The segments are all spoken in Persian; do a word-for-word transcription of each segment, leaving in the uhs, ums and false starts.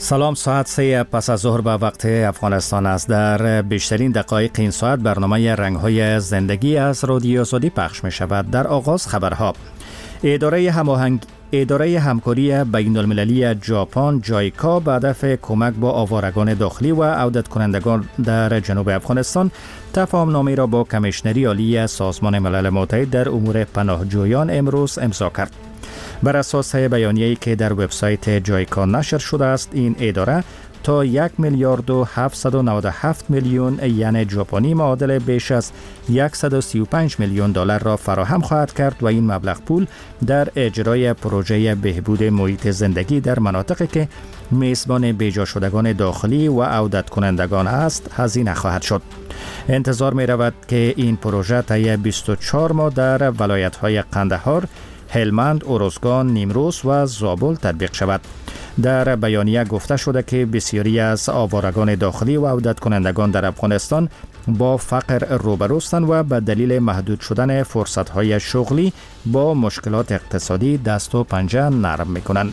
سلام، ساعت سه پس از ظهر به وقت افغانستان است. در بیشترین دقایق این ساعت برنامه رنگ‌های زندگی از رادیو آزادی پخش می شود. در آغاز خبرها. اداره هماهنگ اداره همکاری بین المللی ژاپن جایکا به هدف کمک با آوارگان داخلی و عودت کنندگان در جنوب افغانستان تفاهم‌نامه را با کمیشنری عالی سازمان ملل متحد در امور پناهجویان امروز امضا کرد. بر اساس بیانیه‌ای که در وبسایت جایکا نشر شده است، این اداره تا یک میلیارد و هفتصد و نود و هفت میلیون ین ژاپنی معادل بیش از صد و سی و پنج میلیون دلار را فراهم خواهد کرد و این مبلغ پول در اجرای پروژه بهبود محیط زندگی در مناطقی که میزبان بیجا شدگان داخلی و عودت کنندگان است هزینه خواهد شد. انتظار می رود که این پروژه طی بیست و چهار ماه در ولایت‌های قندهار، هلمند، اروزگان، نیمروز و زابل تطبیق شود. در بیانیه گفته شده که بسیاری از آوارگان داخلی و عودت کنندگان در افغانستان با فقر روبروستند و به دلیل محدود شدن فرصت‌های شغلی با مشکلات اقتصادی دست و پنجه نرم می‌کنند.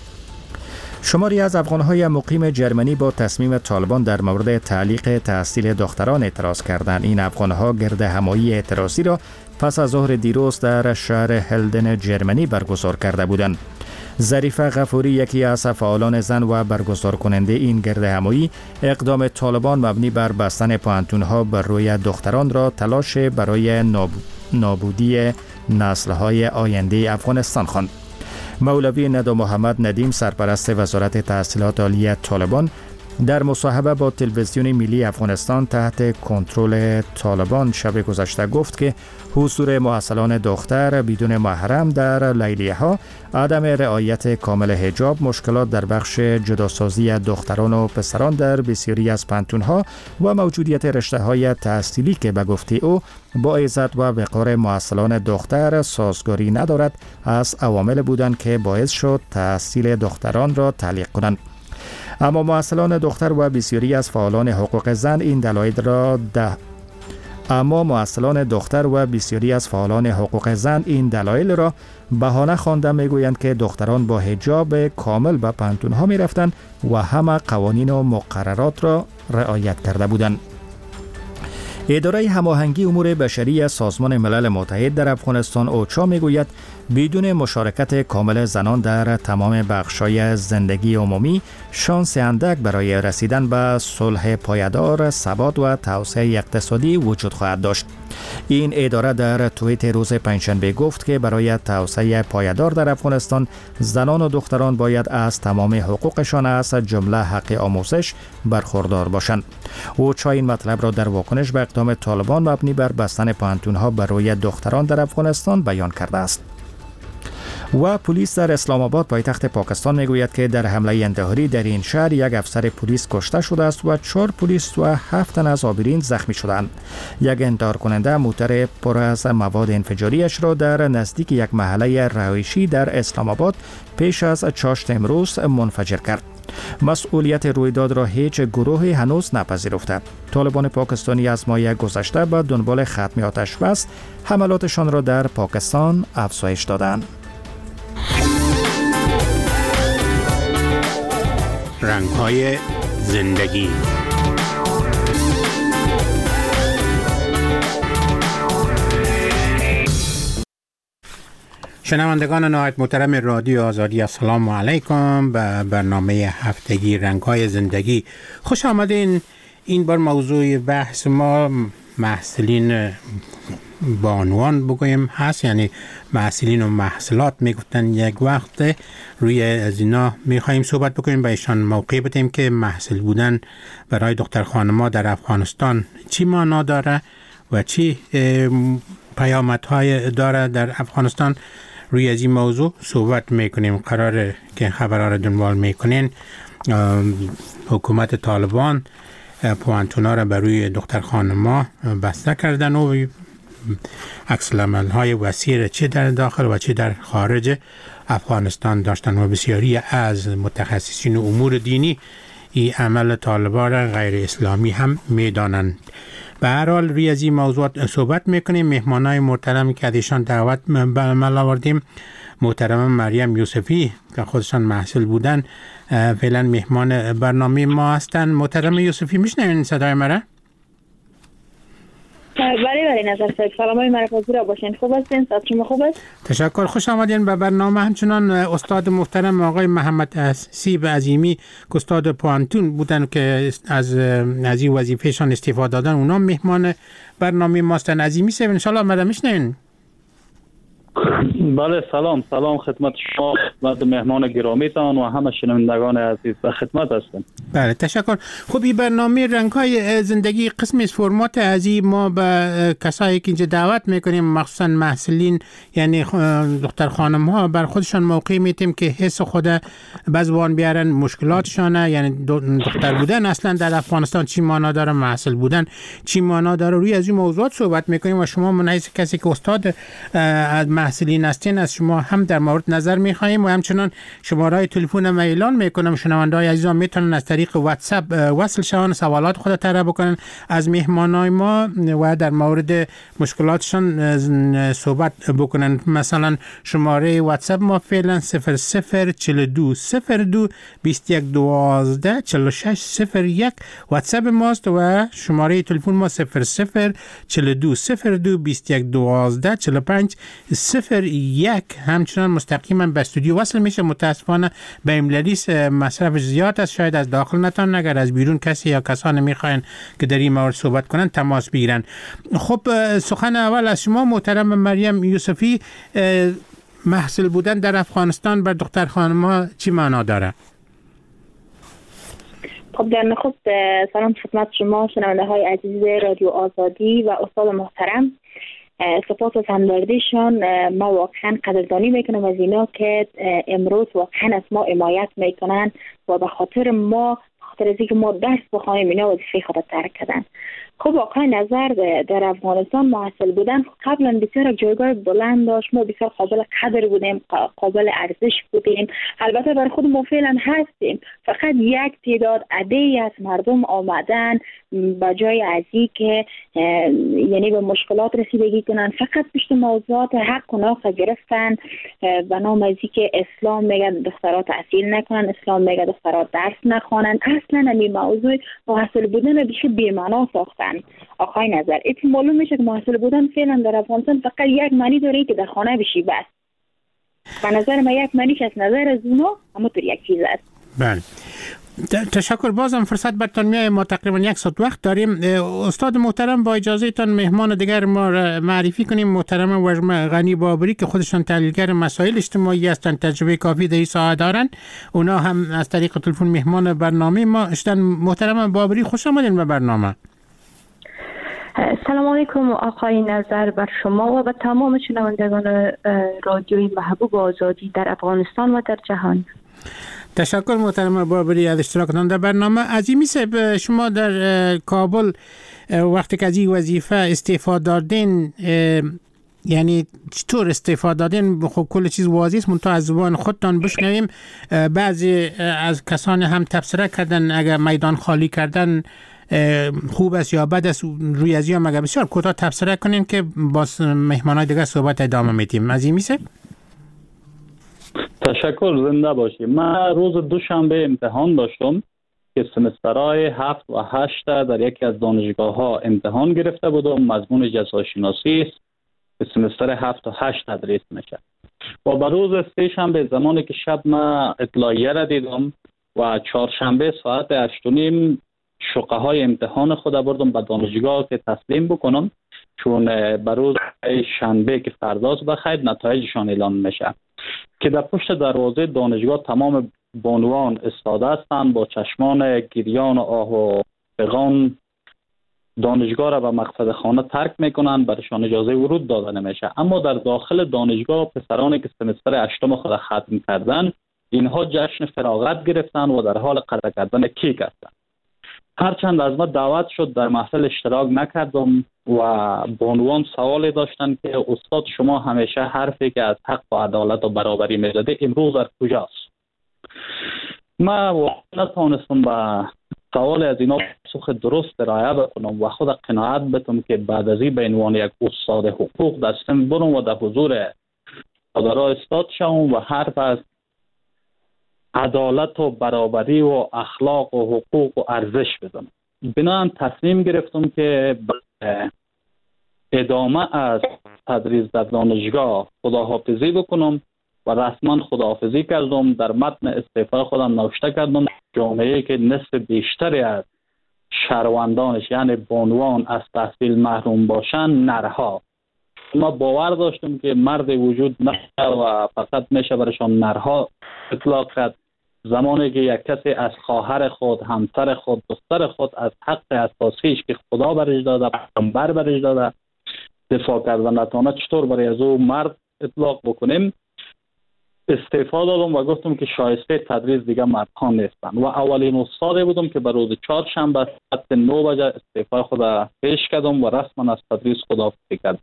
شماری از افغان‌های مقیم جرمنی با تصمیم طالبان در مورد تعلیق تحصیل دختران اعتراض کردند. این افغان‌ها گرد همایی اعتراضی را پس از ظهر دیروز در شهر هلدن جرمنی برگزار کرده بودند. ظریفه غفوری، یکی از فعالان زن و برگزار کننده این گرد همایی، اقدام طالبان مبنی بر بستن پوهنتون‌ها بر روی دختران را تلاش برای نابودی نسل‌های آینده افغانستان خواند. مولوی ندو محمد ندیم، سرپرست وزارت تحصیلات عالی طالبان، در مصاحبه با تلویزیون ملی افغانستان تحت کنترل طالبان شب گذشته گفت که حضور محصلان دختر بدون محرم در لیلیه ها، عدم رعایت کامل حجاب، مشکلات در بخش جداسازی دختران و پسران در بسیاری از پانتون ها و موجودیت رشته های تحصیلی که به گفته او با عزت و وقار محصلان دختر سازگاری ندارد، از عوامل بودند که باعث شد تحصیل دختران را تعلیق کنند. اما محصلان دختر و بسیاری از فعالان حقوق زن این دلایل را ده اما محصلان دختر و بسیاری از فعالان حقوق زن این دلایل را بهانه خوانده میگویند که دختران با حجاب کامل به پانتون‌ها می‌رفتند و همه قوانین و مقررات را رعایت کرده بودند. اداره هماهنگی امور بشری سازمان ملل متحد در افغانستان اوچا میگوید بدون مشارکت کامل زنان در تمام بخش‌های زندگی عمومی شانس اندک برای رسیدن به صلح پایدار، ثبات و توسعه اقتصادی وجود خواهد داشت. این اداره در توییت روز پنجشنبه گفت که برای توسعه پایدار در افغانستان زنان و دختران باید از تمام حقوقشان از جمله حق آموزش برخوردار باشند. اوچا این مطلب را در واکنش به اقدام طالبان مبنی بر بستن پانتون‌ها بر روی دختران در افغانستان بیان کرده است. و پلیس در اسلام آباد پایتخت پاکستان میگوید که در حمله انتحاری در این شهر یک افسر پلیس کشته شده است و چهار پلیس و هفت تن از آبرین زخمی شدند. یک انتحار کننده موتر پر از مواد انفجاریش را در نزدیک یک محله رهایشی در اسلام آباد پیش از چاشت امروز منفجر کرد. مسئولیت رویداد را هیچ گروهی هنوز نپذیرفته. طالبان پاکستانی از ماه گذشته به دنبال ختم آتش بس حملاتشان را در پاکستان افزایش دادند. رنگ‌های زندگی. شنوندگان نهایت محترم رادیو آزادی، السلام علیکم. به برنامه هفتگی رنگ‌های زندگی خوش آمدین. این بار موضوع بحث ما محصلین بانوان بگویم هست، یعنی محصلین و محصلات میگفتن یک وقت. روی از اینا میخواییم صحبت بکنیم، به ایشان موقع بدیم که محصل بودن برای دختر خانم‌ها در افغانستان چی معنا داره و چی پیامدهای داره در افغانستان. روی از این موضوع صحبت میکنیم. قراره که خبرها را دنبال میکنین. حکومت طالبان پوانتونا را بر روی دختر خانم‌ها بسته کردن و عکس العمل‌های وسیع چه در داخل و چه در خارج افغانستان داشتن و بسیاری از متخصصین امور دینی این عمل طالبان را غیر اسلامی هم میدانند. به هر حال روی از این موضوعات صحبت میکنیم. مهمانای محترمی که ازشان دعوت به عمل آوردیم محترم مریم یوسفی که خودشان محصول بودن فعلا مهمان برنامه ما هستند. محترم یوسفی میشنوین صدای مرا؟ بله بله نظر صاحب، سلام های مرفوضی را باشین. خوب هستین؟ صحت شما خوب است؟ تشکر، خوش آمدین به برنامه. همچنان استاد محترم آقای محمد سیب عظیمی که استاد پوانتون بودن که از از این وظیفهشان استفاده دادن، اونا مهمان برنامه ماستن. عظیمی صاحب ان شاء الله مرا میشنوین؟ بله سلام سلام خدمت شما، خدمت مهمان گرامیتان و همه شنوندگان عزیز به خدمت هستم. بله تشکر. خب این برنامه رنگ‌های زندگی قسمی از فرمات ازی ما به کسایی که اینجا دعوت میکنیم، مخصوصا محصلین یعنی دختر خانم ها، بر خودشان موقع میتیم که حس خود به زبان بیارن، مشکلاتشانه، یعنی دختر بودن اصلا در افغانستان چی معنا داره، محصل بودن چی معنا داره، روی از این موضوعات صحبت میکنیم و شما منعکس کسی که استاد از محصلین هستین از شما هم در مورد نظر میخواهیم و همچنان شماره تلفن ما اعلان میکنم. شنونده‌های عزیزان میتونن از طریق واتساپ وصل شون، سوالات خود طرح بکنن از مهمانای ما و در مورد مشکلاتشان صحبت بکنن. مثلا شماره واتساپ ما فعلا صفر صفر چهل و دو صفر دو بیست و یک دوازده چهل و شش صفر یک واتساپ ماست و شماره تلفن ما صفر صفر چهل و دو صفر دو بیست و یک دوازده چهل و پنج صفر یک. همچنان مستقیما به استودیو وصل میشه. متاسفانه به ایملیس مصرف زیاد است، شاید از داخل نتان، اگر از بیرون کسی یا کسانی میخواین که در این مورد صحبت کنن تماس بگیرن. خب سخن اول از شما محترم مریم یوسفی، محصل بودن در افغانستان بر دختر خانم‌ها چی معنا داره؟ خب در نخست سلام خدمت شما شنونده های عزیز رادیو آزادی و استاد محترم. سپاس از همدردیشان. ما واقعا قدردانی میکنم از اینا که امروز واقعا از ما حمایت میکنن و به خاطر ما، خاطر از اینکه ما درس بخوایم، اینا وظیفه خود ترک کردن. خب واقعا نظر در افغانستان محصل بودن قبلا بسیار جایگاه بلند داشت، ما بسیار قابل قدر بودیم، قابل ارزش بودیم. البته برای خود ما فعلا هستیم، فقط یک تعداد عده‌ای از مردم آمدن با جای ازی که یعنی به مشکلات رسیدگی کنن، فقط پشت موضوعات حق و ناقص گرفتن و نام ازی که اسلام میگه دخترها تحصیل نکنن، اسلام میگه دخترها درس نخوانن. اصلا همین موضوع محصل بودن بیش بی‌معنا ساختن. آقای نظر ایتی معلوم میشه که محصل بودن فعلا در افغانستان فقط یک معنی داره که در خانه بشی بس. به نظر من یک معنیش از نظر از اونا اما طور یک چیز است. بله تشکر. بازم فرصت برتان میای، ما تقریبا یک ساعت وقت داریم. استاد محترم با اجازه تان مهمان دیگر ما معرفی کنیم. محترم وژم غنی بابری که خودشان تحلیلگر مسائل اجتماعی هستند، تجربه کافی در این ساحه دارند، اونا هم از طریق تلفن مهمان برنامه ما هستند. محترم بابری خوش آمدین به برنامه. سلام علیکم آقای نظر بر شما و به تمام شنوندگان رادیوی محبوب آزادی در افغانستان و در جهان. تشکر محترم بابری از اشتراکتان در برنامه. عظیمی صاحب، شما در کابل وقتی که از این وظیفه استعفا دادین، یعنی چطور استعفا دادین؟ خب کل چیز واضح است، منتها از زبان خودتان بشنویم. بعضی از کسان هم تبصره کردن اگر میدان خالی کردن خوب است یا بد است، روی از یا مگه بسیار کوتاه تبصره کنین که با مهمانای دیگه صحبت ادامه میدیم. عظیمی صاحب تشکر، زنده باشی. من روز دوشنبه امتحان داشتم که سمسترهای هفت و هشت در یکی از دانشگاه ها امتحان گرفته بودم. مضمون جزاشناسی است که سمستر هفت و هشت تدریس میشه و به روز سه‌شنبه زمانی که شب من اطلاعیه را دیدم و چهارشنبه ساعت هشت و نیم شقه های امتحان خود بردم به دانشگاه که تسلیم بکنم، چون به روز شنبه که فرداست بخیر نتایجشان اعلان میشه. که در پشت دروازه دانشگاه تمام بانوان استاده هستند با چشمان گریان و آه و فغان دانشگاه را به مقصد خانه ترک میکنن، برشان اجازه ورود داده نمیشه. اما در داخل دانشگاه پسرانی که سمستر هشتم خود ختم کردن، اینها جشن فراغت گرفتن و در حال قطع کردن کیک هستند. هرچند از ما دعوت شد در محفل اشتراک نکردم و بانوان سوالی داشتن که استاد شما همیشه حرفی که از حق و عدالت و برابری میزده امروز در کجاست؟ من واقعا نتوانستم به سوال از اینا پاسخ درست ارائه بکنم و خود قناعت بتم که بعد از این به عنوان یک استاد حقوق در سن برم و در حضور چادرها استاد شوم و حرف از عدالت و برابری و اخلاق و حقوق و ارزش بزنم. بنابراین تصمیم گرفتم که ادامه از تدریس در دانشگاه خداحافظی بکنم و رسما خداحافظی کردم. در متن استعفای خودم نوشته کردم جامعه‌ای که نصف بیشتری از شهروندانش یعنی بانوان از تحصیل محروم باشن نرها. ما باور داشتم که مرد وجود نداره و فقط میشه برشان نرها اطلاق کرد. زمانی که یک کسی از خواهر خود، همسر خود، دختر خود از حق اساسیش که خدا برش داده، پیامبر برش داده دفاع کردن نتونه، چطور برای از او مرد اطلاق بکنیم؟ استعفا دادم و گفتم که شایسته تدریس دیگه مردها نیستن و اولین استاد بودم که به روز چهارشنبه ساعت نه بجه استعفای خود پیش کردم و رسما از تدریس خداحافظی کردم.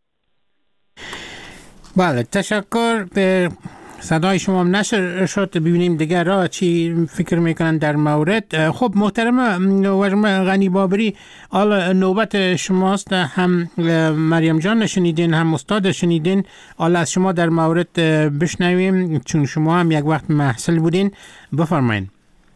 بله، تشکر. به صدای شما هم نشر شد، ببینیم دیگر را چی فکر میکنن در مورد. خب محترم وجمه غنی بابری، حالا نوبت شماست. هم مریم جان شنیدین هم استاد شنیدین، حالا از شما در مورد بشنویم چون شما هم یک وقت محصل بودین. بفرمایید.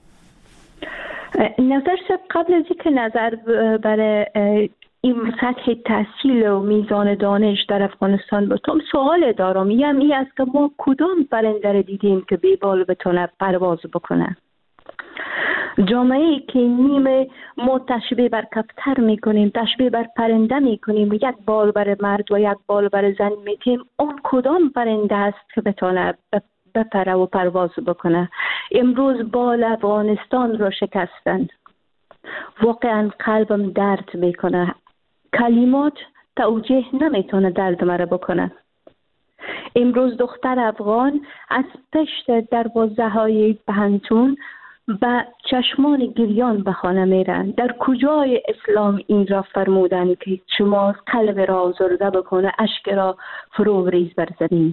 نظر شد قبل از اینکه نظر برای این سطح تحصیل و میزان دانش در افغانستان بتونم سوال دارم. یم این است که ما کدام پرنده را دیدیم که بی بال بتونه پرواز بکنه؟ جامعه‌ای که نیمه ما تشبیه بر کبوتر میکنیم، تشبیه بر پرنده میکنیم، یک بال بر مرد و یک بال بر زن میتیم، اون کدام پرنده است که بتونه بپره و پرواز بکنه؟ امروز بال افغانستان رو شکستند. واقعا قلبم درد میکنه. کلمات توجیه نمیتونه درد مرا بکنه. امروز دختر افغان از پشت دروازه های پنهان به چشمان گریان به خانه میرن. در کجای اسلام این را فرمودن که شما قلب را آزرده بکنه، اشک را فرو ریز بر زمین؟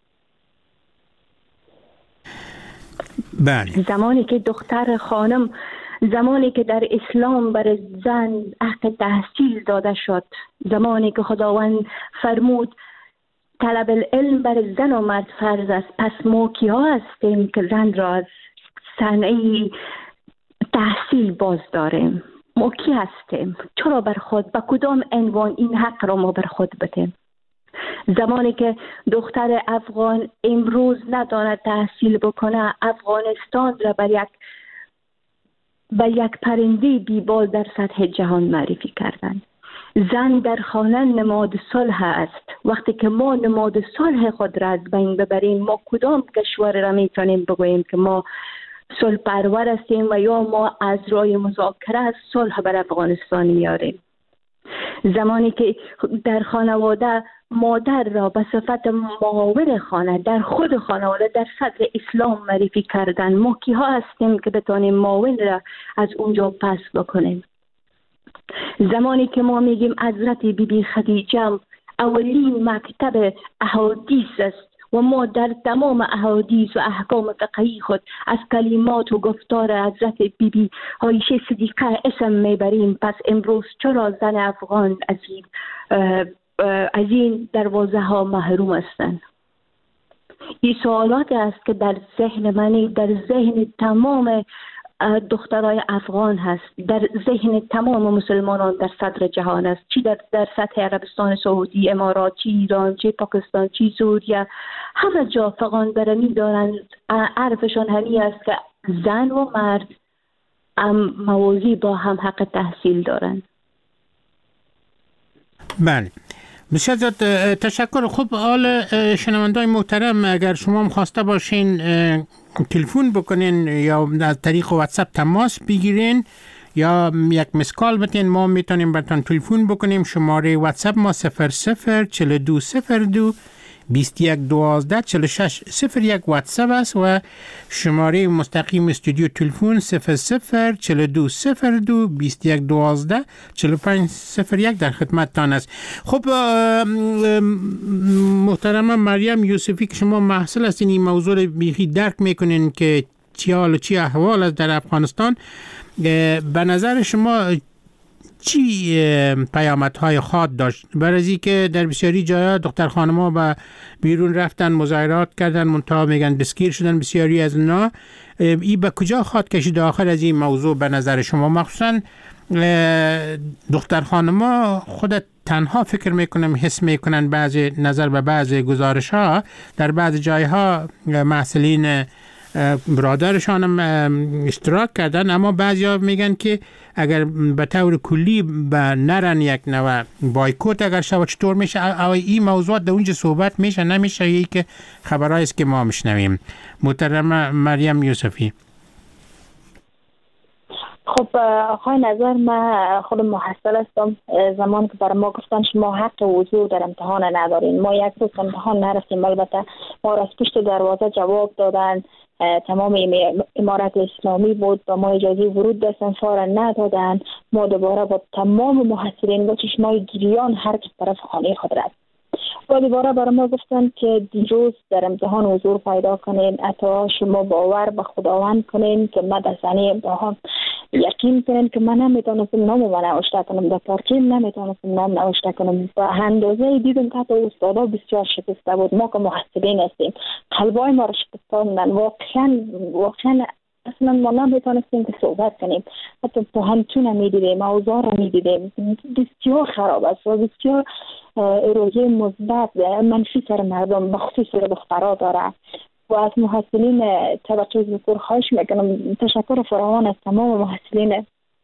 بله. زمانی که دختر خانم، زمانی که در اسلام بر زن حق تحصیل داده شد، زمانی که خداوند فرمود طلب العلم بر زن و مرد فرض است، پس ما کیا هستیم که زن را از صنعه تحصیل باز داریم؟ ما کی هستیم؟ چرا بر خود به کدام عنوان این حق را ما بر خود بدیم؟ زمانی که دختر افغان امروز نداند تحصیل بکنه، افغانستان را بر یک به یک پرنده بیبال در سطح جهان معرفی کردند. زن در خانه نماد صلح است. وقتی که ما نماد صلح خود را از بین ببریم، ما کدام کشور را میتونیم بگوییم که ما صلح پرور هستیم و یا ما از راه مذاکره صلح بر افغانستان میاریم؟ زمانی که در خانواده مادر را به صفت معاون خانه در خود خانواده در صدر اسلام معرفی کردن، ما کیها هستیم که بتانیم معاون را از اونجا پس بکنیم؟ زمانی که ما میگیم حضرت بی بی خدیجه اولین مکتب احادیث است و ما در تمام احادیث و احکام فقهی خود از کلمات و گفتار حضرت بی بی عایشه صدیقه اسم میبریم، پس امروز چرا زن افغان از این از این دروازه ها محروم هستند؟ این سوالات است که در ذهن من، در ذهن تمام دخترای افغان هست، در ذهن تمام مسلمانان در صدر جهان است، چی در, در سطح عربستان سعودی، امارات، چی ایران، چی پاکستان، چی سوریه، همه جا فغان برمی دارند. عرفشان همی است که زن و مرد موازی با هم حق تحصیل دارند. بله، بسیار زیاد تشکر. خوب، حال شنوندای محترم، اگر شما هم خواسته باشین تلفن بکنین یا از طریق واتساپ تماس بگیرین یا یک مسکال بتین، ما میتونیم براتون تلفن بکنیم. شماره واتساپ ما صفر صفر چهل و دو صفر دو بیست و یک دوازده چهل و شش صفر یک واتساپ است و شماره مستقیم استودیو تلفن صفر صفر چهل و دو صفر دو بیست و یک دوازده چهل و پنج صفر یک در خدمتتان است. خب محترم مریم یوسفی که شما محصل هستین، این موضوع بیخی درک میکنین که چی حال و چی احوال است در افغانستان. به نظر شما چی پیامدهای خاص داشت؟ برای که در بسیاری جاها دختر خانم‌ها به بیرون رفتن، مظاهرات کردن، منتها میگن دستگیر شدن بسیاری از اینا. این به کجا خواهد کشید آخر از این موضوع به نظر شما؟ مخصوصا دختر خانم‌ها خودت تنها فکر میکنم حس میکنن بعضی نظر به بعضی گزارش ها در بعضی جایها مسئولین برادرشان هم اشتراک کردن، اما بعضیا میگن که اگر به طور کلی به نرن یک نوع بایکوت اگر شود چطور میشه؟ او این موضوعات در اونجا صحبت میشه نمیشه؟ یکی که خبرهایی است که ما میشنویم. محترم مریم یوسفی. خب آقای نظر، من خود محصل هستم. زمان که برای ما گفتن شما حق حضور در امتحان ندارین، ما یک روز امتحان نرفتیم. البته ما را از پشت دروازه جواب دادن، تمام امارت اسلامی بود و ما اجازه ورود به سنفار ندادن. ما دوباره با تمام محصلین با چشمای گریان هر کس طرف خانه خود رفت و دوباره برای ما گفتن که دیروز در امتحان حضور پیدا کنین، حتی شما باور به خداوند کنین که من در صحنه امتحان یقین کنین که من نمیتونستم نام من نوشته کنم، در پارکیم نمیتونستم نام نوشته کنم. و اندازه دیدم که حتی استادا بسیار شکسته بود. ما که محصلین هستیم قلبای ما را شکستاندن. واقعا واقعا اصلا ما نمیتونستیم که صحبت کنیم، حتی پاهمتون هم میدیدیم، اوضاع را میدیدیم. بسیار خراب است و بسیار رویه مثبت منفی سر مردم بخصوص دخترها داره. و از محصلین طبقه ذکور خواهش میکنم، تشکر فراوان از تمام محصلین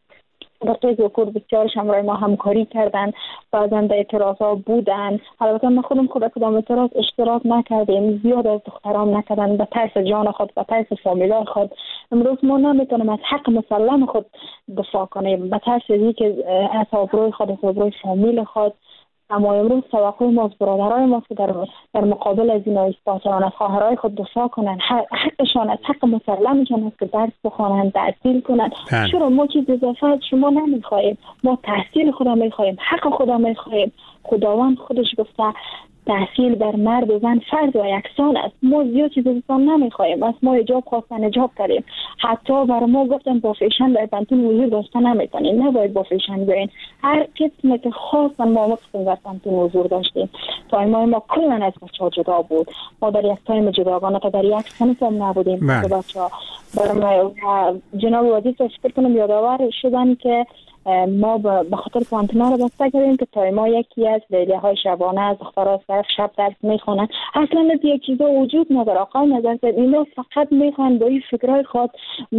طبقه ذکور، بسیارش همراه ما همکاری کردن، بعضا در اعتراضات بودن. البته ما خودم خود کدام اعتراض اشتراک نکردیم، زیاد از دختران نکردن به ترس جان خود، به ترس فامیلای خود. امروز ما نمیتونیم از حق مسلم خود دفاع کنیم به ترس از اینکه از آبروی خود، از آبروی فامیل خود. اما امروز توقع ما از برادرای ما که در, در مقابل از این ایستادن، از خواهرای خود دفاع کنن، حقشان از حق مسلمشان است که درس بخوانند، تحصیل کنند. چرا ما چیز اضافه از شما نمیخواهیم؟ ما تحصیل خدا میخواهیم، حق خدا میخواهیم. خداوند خودش گفته تحصیل بر مرد و زن فرض و یکسان است. ما زیاد چیز اضافه نمیخواهیم. از ما اجاب خواستن اجاب کردیم. حتی برای ما گفتن با فیشن در پانتون حضور داشته نمیتونین، نباید با فیشن بیاین. هر قسمی که خواستن ما وقت در پانتون حضور داشتیم. تایم ما کلن از بچه‌ها جدا بود. ما در یک تایم جداگانه تا در یک صنف هم نبودیم. بچه‌ها برای ما جناب وزیر فکر کنم یادآور شدن که ما به خاطر پانتونا رو بسته کردیم که تا ما یکی از لیلیه های شبانه از دخترها صرف شب درس میخونن. اصلا از یک چیزا وجود نداره. آقای نظر اینا فقط میخوان با این فکرهای خود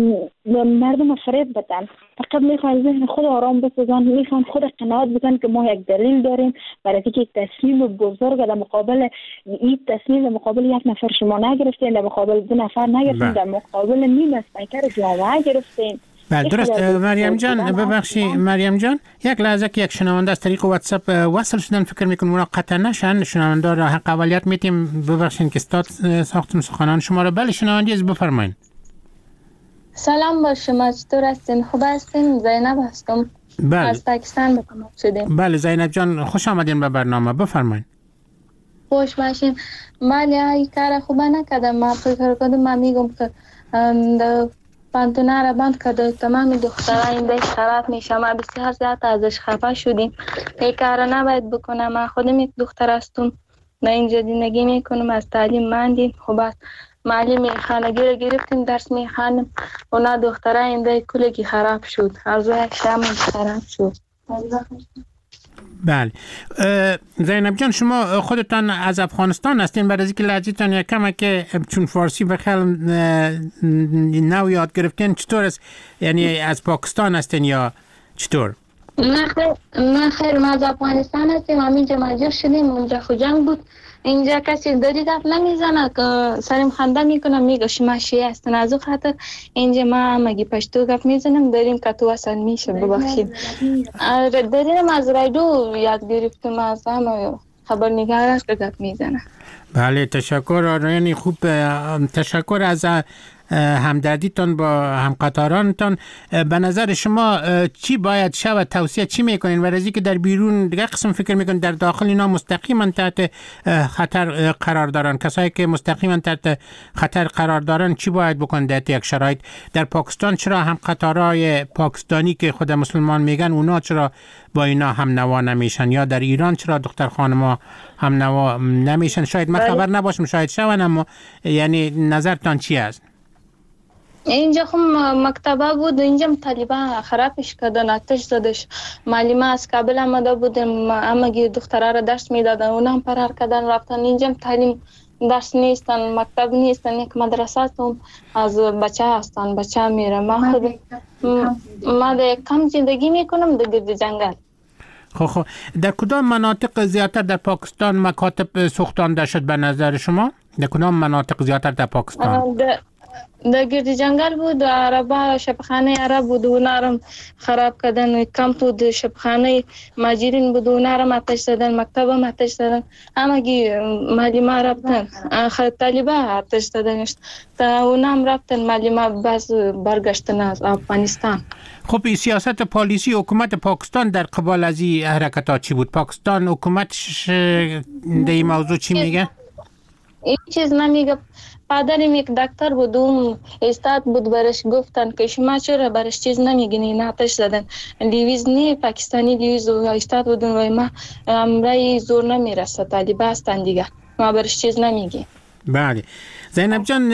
مردم فریب بدن، فقط میخوان ذهن خود آرام بسازن، میخوان خود قناعت بدن که ما یک دلیل داریم برای اینکه یک تصمیم بزرگ در مقابل این تصمیم در مقابل یک نفر شما نگرفتین، در مقابل دو نفر نگرفتین، در مقابل نیم اسپیکر جامعه گرفتین. بله درست. مریم جان ببخشی مریم جان، یک لحظه که یک شنونده از طریق واتساپ وصل شدن فکر میکنم اونا قطع نشن، شنونده را حق اولیت میتیم. ببخشید که استاد ساختم سخنان شما را. بله شنونده از بفرمایید. سلام با شما، چطور هستین؟ خوب هستین؟ زینب هستم. بله. از پاکستان به ما شدیم. بله زینب جان خوش آمدین به برنامه، بفرمایید. خوش باشین. بله این کار خوب نکردم. ما فکر کردم ما میگم که پانتونا را بند کرده، تمام دخترها این دیش خراب میشه. ما بسیار زیاد ازش خفه شدیم. این کار نباید بکنم. من خودم یک دختر هستم، من اینجا زندگی میکنم، از تعلیم ماندیم. خوب است معلم خانگی را گرفتیم درس میخوانم، اونا دخترها این دیش کلگی خراب شد، از یک شام خراب شد. بله زینب جان شما خودتان از افغانستان هستین، برای اینکه لهجه‌تان یک کم که چون فارسی بخیر نو یاد گرفتین چطور است؟ یعنی از پاکستان هستین یا چطور؟ نه خیر نه خیر ما از افغانستان هستیم. ما اینجا مهاجر شدیم، اونجا خو جنگ بود. اینجا کسی دادی دف نمیزنه که سرم خنده میکنم میگه شما شیعه هستن، از اون خاطر اینجا ما مگی پشتو گپ میزنم داریم که تو اصلا میشه ببخشید. داریم از رادیو یاد گرفتم، از هم خبرنگار است که گپ میزنه. بله تشکر. یعنی خوب تشکر از همدردیتان با همقطارانتان. به نظر شما چی باید شود؟ توصیه چی میکنین؟ و رزی که در بیرون دیگه قسم فکر میکنین در داخل اینا مستقیما تحت خطر قرار دارن. کسایی که مستقیما تحت خطر قرار دارن چی باید بکنن در یک شرایط؟ در پاکستان چرا هم قطارهای پاکستانی که خود مسلمان میگن اونا چرا با اینا هم نوا نمیشن؟ یا در ایران چرا دختر خانما هم نوا نمیشن؟ شاید من خبر نباشم، شاید شون، اما یعنی نظرتان چی است؟ اینجا خب مکتبه بود، اینجا طالبا خرابش کردن، آتش زدش. معلمه از کابل آمده بودن، همگی دخترها را درس میدادن، اونا هم فرار کردن رفتن. اینجا تعلیم درس نیستن، مکتب نیستن، یک مدرسه هم از بچه هستن، بچه میره. ما خود ما در کم زندگی میکنم در گرد جنگل. خب خب در کدام مناطق زیادتر در پاکستان مکاتب سوختانده شد به نظر شما؟ در کدام مناطق زیادتر در پاکستان؟ در گرد جنگل بود، عربا شبخانه عرب بود، اونا را خراب کردن. کمپ بود شبخانه ماجرین بود، اونا را آتش زدن، مکتب هم آتش زدن، همگی معلمه رفتن. طالبا آتش زدن تا اونا هم رفتن، معلمه باز برگشتن از افغانستان. خب این سیاست پالیسی حکومت پاکستان در قبال از این حرکتات چی بود؟ پاکستان حکومتش در این موضوع چی میگه؟ این چیز نمیگه. پدرم یک دکتر بود، اون استاد بود، برش گفتن که شما چرا برش چیز نمیگین؟ این آتش زدن. لیویز نه پاکستانی لیویز و استاد بودن و ما امرای زور نمیرسه، طالبا هستن دیگه، ما برش چیز نمیگی. بله زینب جان،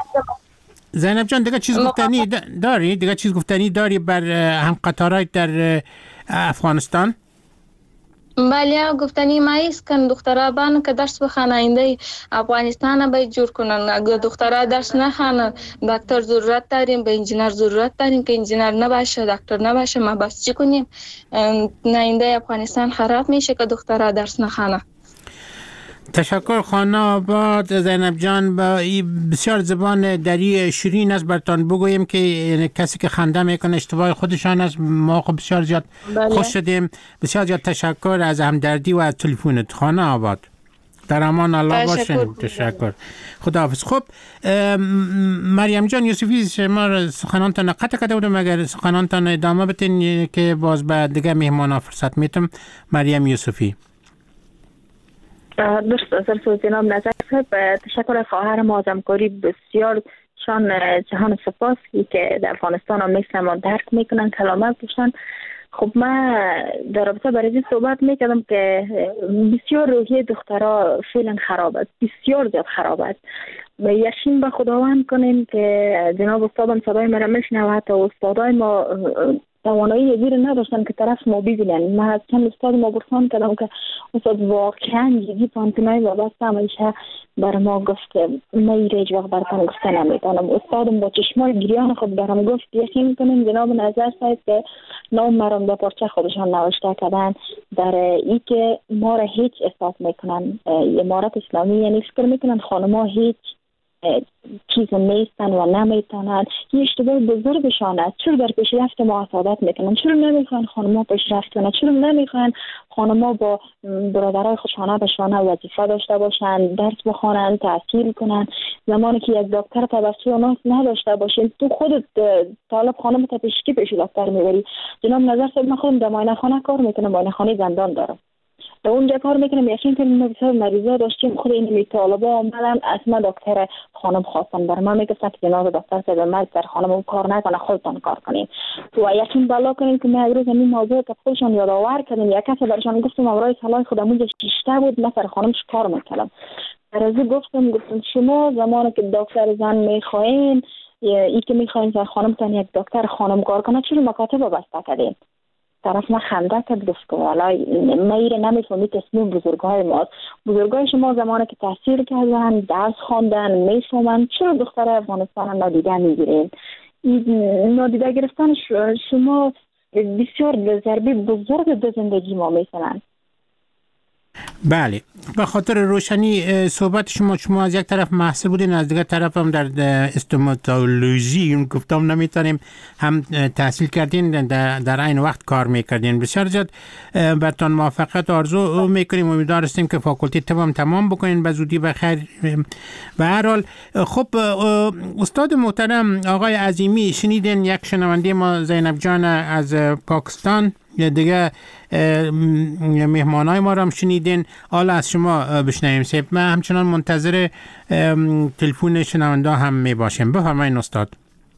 زینب جان دیگه چیز گفتنی داری؟ دیگه چیز گفتنی داری بر هم قطارهای در افغانستان؟ بله گفتنی ما ایست کن دخترها بانو که درس بخانه، اینده افغانستان باید جور کنن. اگر دخترها درس نخانه، دکتر ضرورت داریم، به انجینر ضرورت داریم، که انجینر نباشه دکتر نباشه ما بس چی کنیم؟ نه اینده افغانستان خراب میشه که دخترها درس نخانه. تشکر خانه آباد. زینب جان، با بسیار زبان دری شیرین است برتان بگوییم که کسی که خنده میکنه اشتباه خودشان است. ما خب بسیار زیاد بله. خوش شدیم. بسیار زیاد تشکر از همدردی و از تلفنت خانه آباد. در امان الله باشین. تشکر. خداحافظ. خب مریم جان یوسفی، شما سخنانتان قطع کرده بودم، اگر سخنانتان ادامه بتین که باز به دیگه مهمان فرصت میتم. مریم یوسفی. درست از جناب نظر صاحب، تشکر از خواهر ما از همکاری بسیار شان جهان سپاس که در افغانستان هم مثل ما درک میکنن کلامت بشن. خب من در رابطه برای این صحبت میکردم که بسیار روحیه دخترها فعلا خراب است، بسیار زیاد خراب است. و یقین به خداوند کنیم که جناب استادم صدای مرا میشنوه، حتی استادای ما توانایی یزیر نداشتن که طرف ما ببینن. من از چند استاد ما برسان کردم که استاد واقعا یزی پانتونای وابسته همیشه بر ما گفت که من ایره هیچ وقت برتن گفته نمیتونم. استادم با چشمای گریان خود برام گفت یقین کنیم جناب نظر صاحب که نام مرام به پارچه خودشان نوشته کردن در ای که ما را هیچ احساس میکنن. امارت اسلامی یعنی فکر میکنن خانما هیچ چیز نیستن و نمیتونن. این اشتباه بزرگشان است. چرا در پیشرفت ما حسادت میکنن؟ چرا نمیخوان خانما پیشرفت کنن؟ چرا نمیخوان خانما با برادرای خودشانه به شانه وظیفه داشته باشن، درس بخونن، تحصیل کنن؟ زمانی که یک دکتر توسط اوناس نداشته باشین، تو خودت طالب خانم تا پیشکی پیش دکتر میبری. جناب نظر صاحب، من خودم در معاینه خانه کار میکنم، معاینه خانه زندان دارم، در اونجا کار میکنم. یقین کنیم ما بسیار مریضا داشتیم. خود این می طالبا آمدن از ما دکتر خانم خواستن، بر من میگفتن که جناب دکتر صاحب من در خانم کار نکنه، خودتان کار کنین. تو یقین بالا کنین که من روز این موضوع که خودشان یادآور کردن. یک کس برشان گفتم امرای صلاح خودم اونجا شیشته بود، من سر خانمش کار میکردم. در از گفتم گفتم شما زمانی که دکتر زن میخواین، ای که میخواین سر خانمتان یک دکتر خانم کار کنه، چرا مکاتب بسته کردین؟ طرف ما خنده کرد گفت که والای میره نمیفهمی تصمیم بزرگای ماست. بزرگای شما زمانی که تحصیل کردن، درس خواندن، میفهمن، چرا دختر افغانستان نادیده میگیرین؟ نادیده گرفتن شما بسیار ضربه بزرگ به زندگی ما میزنن. بله، به خاطر روشنی صحبت شما شما از یک طرف محصل بودین، از دیگر طرف هم در استوماتولوژی گفتم نمیتونیم هم تحصیل کردین، در, در این وقت کار میکردین. بسیار زیاد برتان موفقیت آرزو میکنیم، امیدوار هستیم که فاکولتی طب هم تمام بکنین به زودی بخیر. به هر حال خب استاد محترم آقای عظیمی، شنیدین یک شنونده ما زینب جان از پاکستان، دیگه مهمانای ما رو هم شنیدین، حالا از شما بشنویم. سیب من همچنان منتظر تلفن شنونده هم می باشیم. بفرمایید استاد.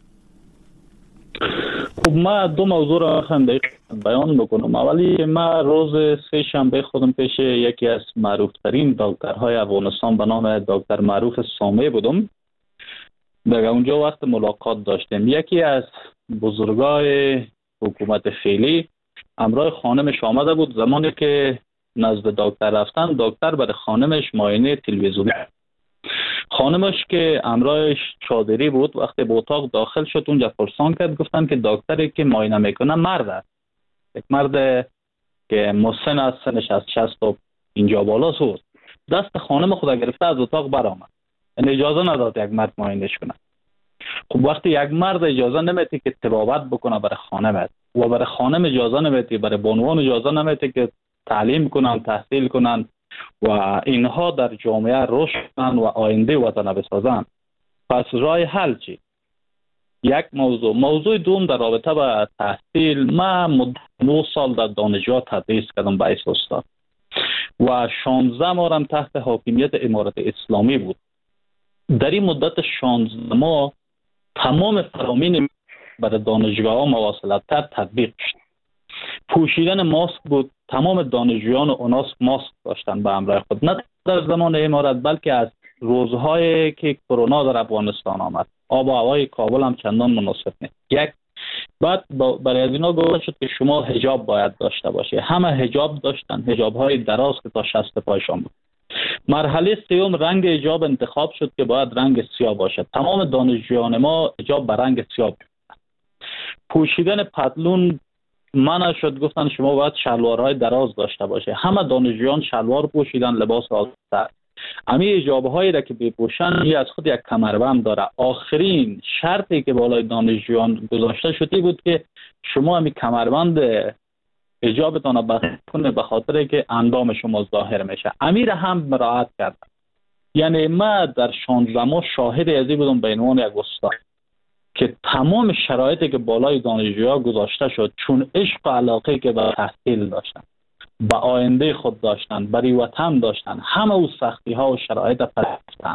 خب ما دو موضوع را خنده بیان بکنم. اولی ما روز سه شنبه خودم پیش یکی از معروف ترین دکترهای افغانستان به نام دکتر معروف سامی بودم. در اونجا وقت ملاقات داشتیم. یکی از بزرگای حکومت فعلی همراه خانمش آمده بود. زمانی که نزد دکتر رفتن، دکتر برای خانمش معاینه تلویزیونی. خانمش که همراهش چادری بود، وقتی به اتاق داخل شد اونجا پرسان کرد، گفتن که دکتری که معاینه میکنه مرد است. یک مرد که مسن است، سنش از شصت تا اینجا بالا بود. دست خانم خود گرفته از اتاق برآمد. یعنی اجازه نداد یک مرد معاینهش کنه. خب وقتی یک مرد اجازه نمیده که طبابت بکنه برای خانمت و برای خانم اجازه نمیده، برای بانوان اجازه نمیده که تعلیم کنن، تحصیل کنن و اینها در جامعه رشد کنن و آینده وطن بسازن، پس راه حل چی؟ یک موضوع. موضوع دوم در رابطه با تحصیل، من مدت نه سال در دانشگاه تدریس کردم به ایس استاد و شانزده ماه تحت حاکمیت امارت اسلامی بود. در این مدت شانزده ماه تمام فرامین برای دانشگاه ها مواصلت تر تطبیق شد. پوشیدن ماسک بود، تمام دانشجویان و اوناس ماسک داشتن به همراه خود، نه در زمان امارت بلکه از روزهایی که کرونا در افغانستان آمد. آب و هوای کابل هم چندان مناسب نیست. یک بعد برای از اینا گفته شد که شما حجاب باید داشته باشه. همه حجاب داشتن، حجاب های دراز که تا شست پایشان بود. مرحله سوم رنگ حجاب انتخاب شد که باید رنگ سیاه باشد. تمام دانشجویان ما حجاب به رنگ سیاه بود. پوشیدن پتلون منع شد، گفتن شما باید شلوارهای دراز داشته باشه. همه دانشجویان شلوار پوشیدن، لباس آزاد. امی حجاب‌هایی را که بپوشن یه از خود یک کمربند داره. آخرین شرطی که بالای دانشجویان گذاشته شده بود که شما امی کمربند حجابتان را بسته کنه به خاطر که اندام شما ظاهر میشه. امیر هم مراعات کرد. یعنی ما در شانزده ماه شاهد ازی بودم به عنوان یک استاد که تمام شرایطی که بالای دانشجوها گذاشته شد، چون عشق و علاقه که به تحصیل داشتن، به آینده خود داشتن، برای وطن داشتن، همه او سختی ها و شرایط پذیرفتن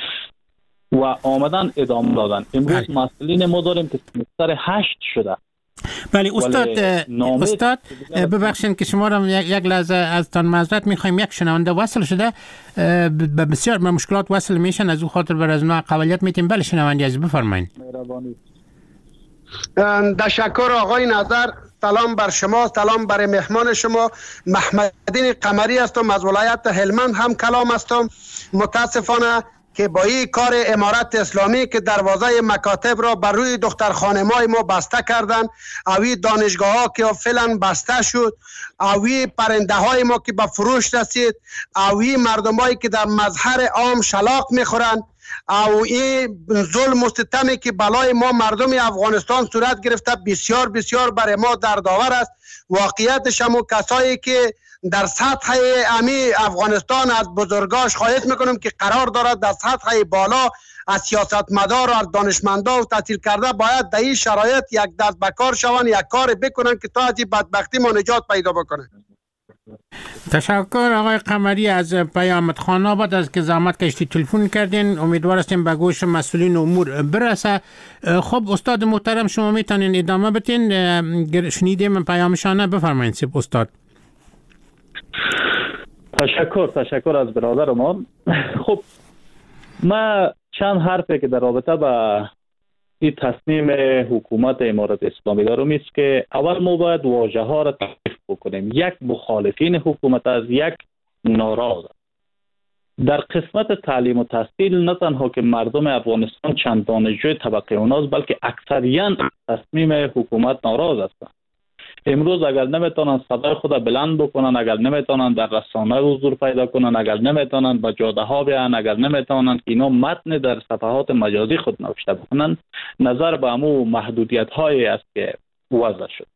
و آمدن ادامه دادن. امروز مسئولین ما داریم که سمستر هشت شده. بله استاد استاد ببخشید که شما را یک, یک لحظه از تان معذرت میخوایم. یک شنونده وصل شده، بسیار به مشکلات وصل میشن، از او خاطر بر از ما قبولیت میتیم. بله شنونده عزیز بفرمایید. تشکر آقای نظر. سلام بر شما، سلام بر مهمان شما. محمدین قمری هستم از ولایت هلمند هم کلام هستم. متاسفانه که با این کار امارت اسلامی که دروازه مکاتب را بر روی دختر خانمای ما بسته کردن، اوی دانشگاه ها که فعلا بسته شد، اوی پرنده های ما که به فروش رسید، اوی مردم هایی که در مظهر عام شلاق میخورن، او این ظلم و ستمی که بلای ما مردم افغانستان صورت گرفته بسیار بسیار برای ما دردآور است. واقعیتش هم کسایی که در سطح امی افغانستان از بزرگاش خواهش میکنم که قرار دارد در سطح بالا از سیاستمدار و از دانشمندا و تحصیل کرده باید در این شرایط یک دست به کار شوند، یک کار بکنن که تا از این بدبختی ما نجات پیدا بکنه. تشکر آقای قمری از پیامت خانه آباد از که زحمت کشتی تلفن کردین. امیدوار هستیم به گوش مسئولین امور برسه. خب استاد محترم شما میتونین ادامه بتین، شنیدیم پیامشانه. بفرمایید سیب استاد. تشکر تشکر از برادر ما. خب ما چند حرفی که در رابطه با این تصمیم حکومت امارت اسلامی دارم است که اول ما باید واژه ها را تعریف بکنیم. یک مخالفین حکومت از یک ناراض. در قسمت تعلیم و تحصیل نه تنها که مردم افغانستان چند دانشجوی طبقه اوناست بلکه اکثریت تصمیم حکومت ناراض هستند. امروز اگر نمیتونن صدای خود بلند بکنن، اگر نمیتونن در رسانه حضور پیدا کنن، اگر نمیتونن به جاده ها بیان، اگر نمیتونن اینا متن در صفحات مجازی خود نوشته بکنن، نظر به امو محدودیت هایی است که وضع شد.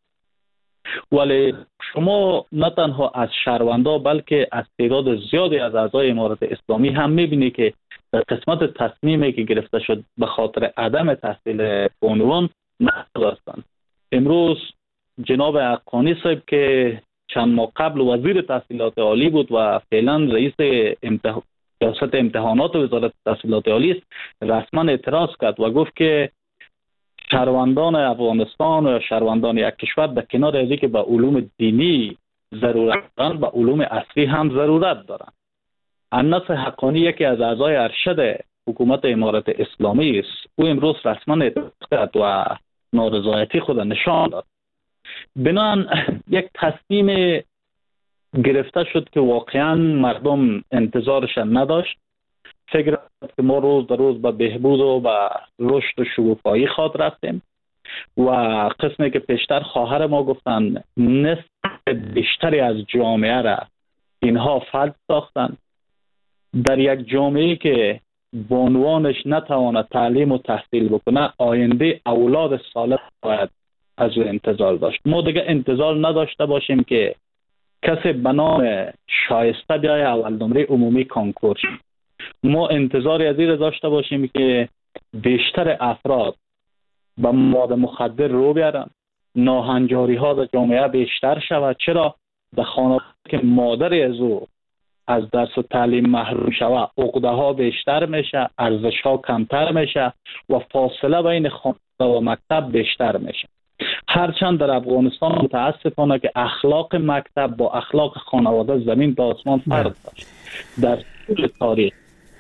ولی شما نه تنها از شهروندا بلکه از تعداد زیادی از اعضای امارت اسلامی هم میبینی که در قسمت تصمیمی که گرفته شد به خاطر عدم تحصیل بانوان محدود هستند. امروز جناب حقانی صاحب که چند ماه قبل وزیر تحصیلات عالی بود و فعلا رئیس امتح... ریاست امتحانات وزارت تحصیلات عالی است، رسما اعتراض کرد و گفت که شهروندان افغانستان و شهروندان یک کشور در کنار از اینکه به علوم دینی ضرورت دارند، به علوم اصلی هم ضرورت دارند. انس حقانی یکی از اعضای ارشد حکومت امارت اسلامی است. او امروز رسما اعتراض کرد و نارضایتی خود نشان داد. بنابراین یک تصمیم گرفته شد که واقعا مردم انتظارش نداشت. فکر کرد که ما روز در روز به بهبود و به رشد و شکوفایی خواهد رفتیم و قسمی که پیشتر خواهر ما گفتن نصف بیشتری از جامعه را اینها فلج ساختند. در یک جامعه که بانوانش نتواند تعلیم و تحصیل بکنه، آینده اولاد صالح باید از او انتظار داشت. ما دیگه انتظار نداشته باشیم که کسی به نام شایسته بیای اول نمره عمومی کنکور شد. ما انتظاری از این داشته باشیم که بیشتر افراد به مواد مخدر رو بیارن، ناهنجاری ها در جامعه بیشتر شود. چرا؟ در خانواده که مادری از او از درس و تعلیم محروم شود، عقده ها بیشتر میشه، ارزش ها کمتر میشه و فاصله بین خانواده و مکتب بیشتر میشه. هرچند در افغانستان متاسفانه که اخلاق مکتب با اخلاق خانواده زمین تا آسمان فرق داشت. در طول تاریخ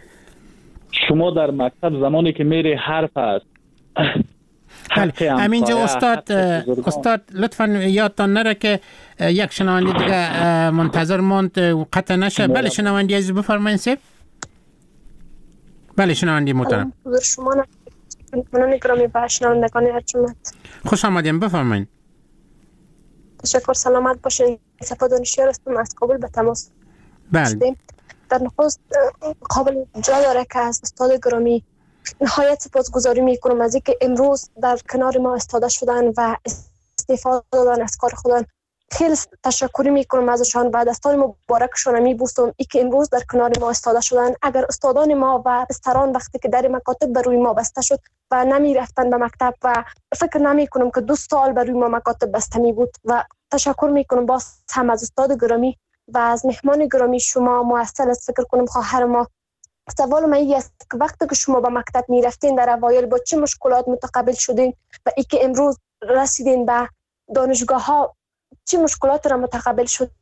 شما در مکتب زمانی که میری حرف است همینجا استاد استاد لطفا یادتان نره که یک شنونده دیگه منتظر ماند و قطع نشه. بله شنونده عزیز بفرمایید سیب. بله شنونده محترم. شما منان گرامی و شنوندگان ارجمند، خوش آمدیم، بفرمایید. تشکر، سلامت باشین. صفا دانشیار هستم، از کابل به تماس. بله. در نخست قابل جا داره که از استاد گرامی نهایت سپاسگزاری میکنم از اینکه امروز در کنار ما استاده شدن و استفاده دادن از کار خودن. خیلی تشکری میکنم ازشان و دستان مبارکشان میبوسم ای که امروز در کنار ما استاده شدن. اگر استادان ما و بستران وقتی که در مکاتب بر روی ما بسته شد و نمی رفتن به مکتب و فکر نمی کنم که دو سال بر روی ما مکاتب بسته می بود. و تشکر میکنم باز هم از استاد گرامی و از مهمان گرامی شما. موصل است فکر کنم خواهر ما. سوال من این است که وقتی که شما به مکتب می رفتین در اوایل با چه مشکلات متقابل شدین و ای که امروز رسیدین به دانشگاه ها چه مشکلات را متقابل شد؟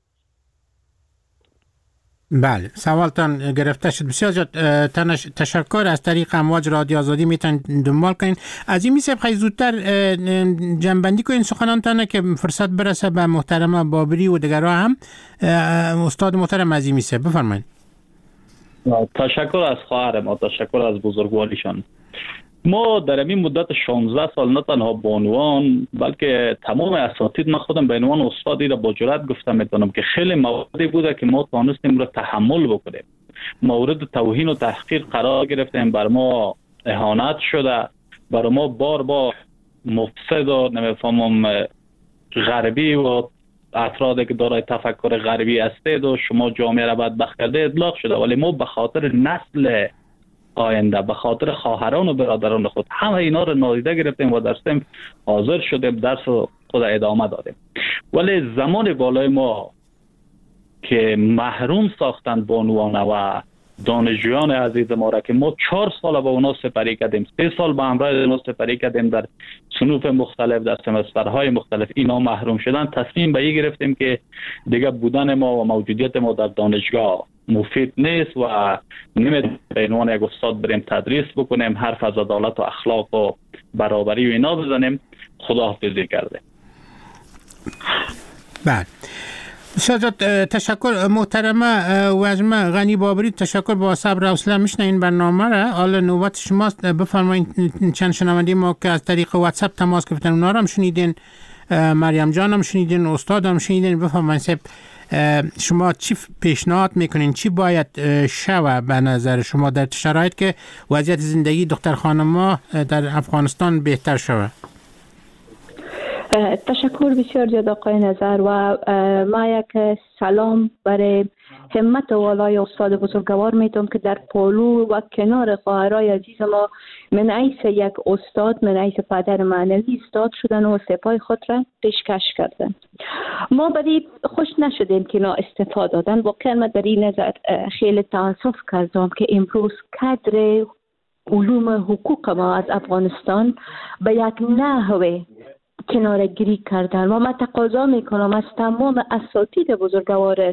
بله سوالتان گرفته شد. بسیار زیاد تشکر. از طریق امواج رادیو آزادی میتونید دنبال کنین. از این میشه خیلی زودتر جنبندی کنین سخنانتان که فرصت برسه به محترم بابری و دیگرها هم. استاد محترم از این میشه بفرمایید. تشکر از خواهر ما، تشکر از بزرگواریشان. ما در این مدت شانزده سال نه تنها بانوان بلکه تمام اساتید، من خودم به عنوان استادی را با جرأت گفتم میتونم که خیلی مواردی بوده که ما توانستیم را تحمل بکنیم. مورد توهین و تحقیر قرار گرفتیم، بر ما اهانت شده، بر ما بار بار مفسد و نمیفهمم غربی و افرادی که دارای تفکر غربی هستید و شما جامعه را بدبخت کرده اطلاق شده. ولی ما به خاطر نسل آینده، به خاطر خواهران و برادران خود همه اینا رو نادیده گرفتیم و در صنف حاضر شدیم، درس خود ادامه دادیم. ولی زمان بالای ما که محروم ساختند بانوانه و دانشجویان عزیز ما را که ما چهار سال با اونا سپری کردیم، سه سال با همراه اونا سپری کردیم در صنوف مختلف، در سمسترهای مختلف، اینا محروم شدن. تصمیم به این گرفتیم که دیگه بودن ما و موجودیت ما در دانشگاه مفید نیست و نمیتونیم به عنوان یک استاد بریم تدریس بکنیم، حرف از عدالت و اخلاق و برابری و اینا بزنیم. خداحافظی کرده. بله بسیار تشکر محترمه وزمه غنی بابری. تشکر، با صبر و حوصله میشنین برنامه را. حالا نوبت شماست، بفرمایید. چند شنونده ما که از طریق واتساپ تماس گرفتن اونا رو هم شنیدین. مریم جان هم شنیدین، استاد هم شنیدین. بفرمایید شما چی پیشنهاد میکنین، چی باید شوه به نظر شما در شرایط که وضعیت زندگی دختر خانم‌ها در افغانستان بهتر شوه؟ تشکر بسیار زیاد آقای نظر و ما یک سلام برای همت والای استاد بزرگوار میتونم که در پولو و کنار خواهرای عزیز ما من عیس یک استاد، من عیس پدر معنوی استاد شدن و سپای خود را پیشکش کردن. ما بدی خوش نشدیم که نا استفاده دادن. واقعا من در این نظر خیلی تاسف کردم که امروز کادر علوم حقوق ما از افغانستان به یک نحوه کنارگیری کردن و من تقاضا میکنم از تمام اساتید بزرگوار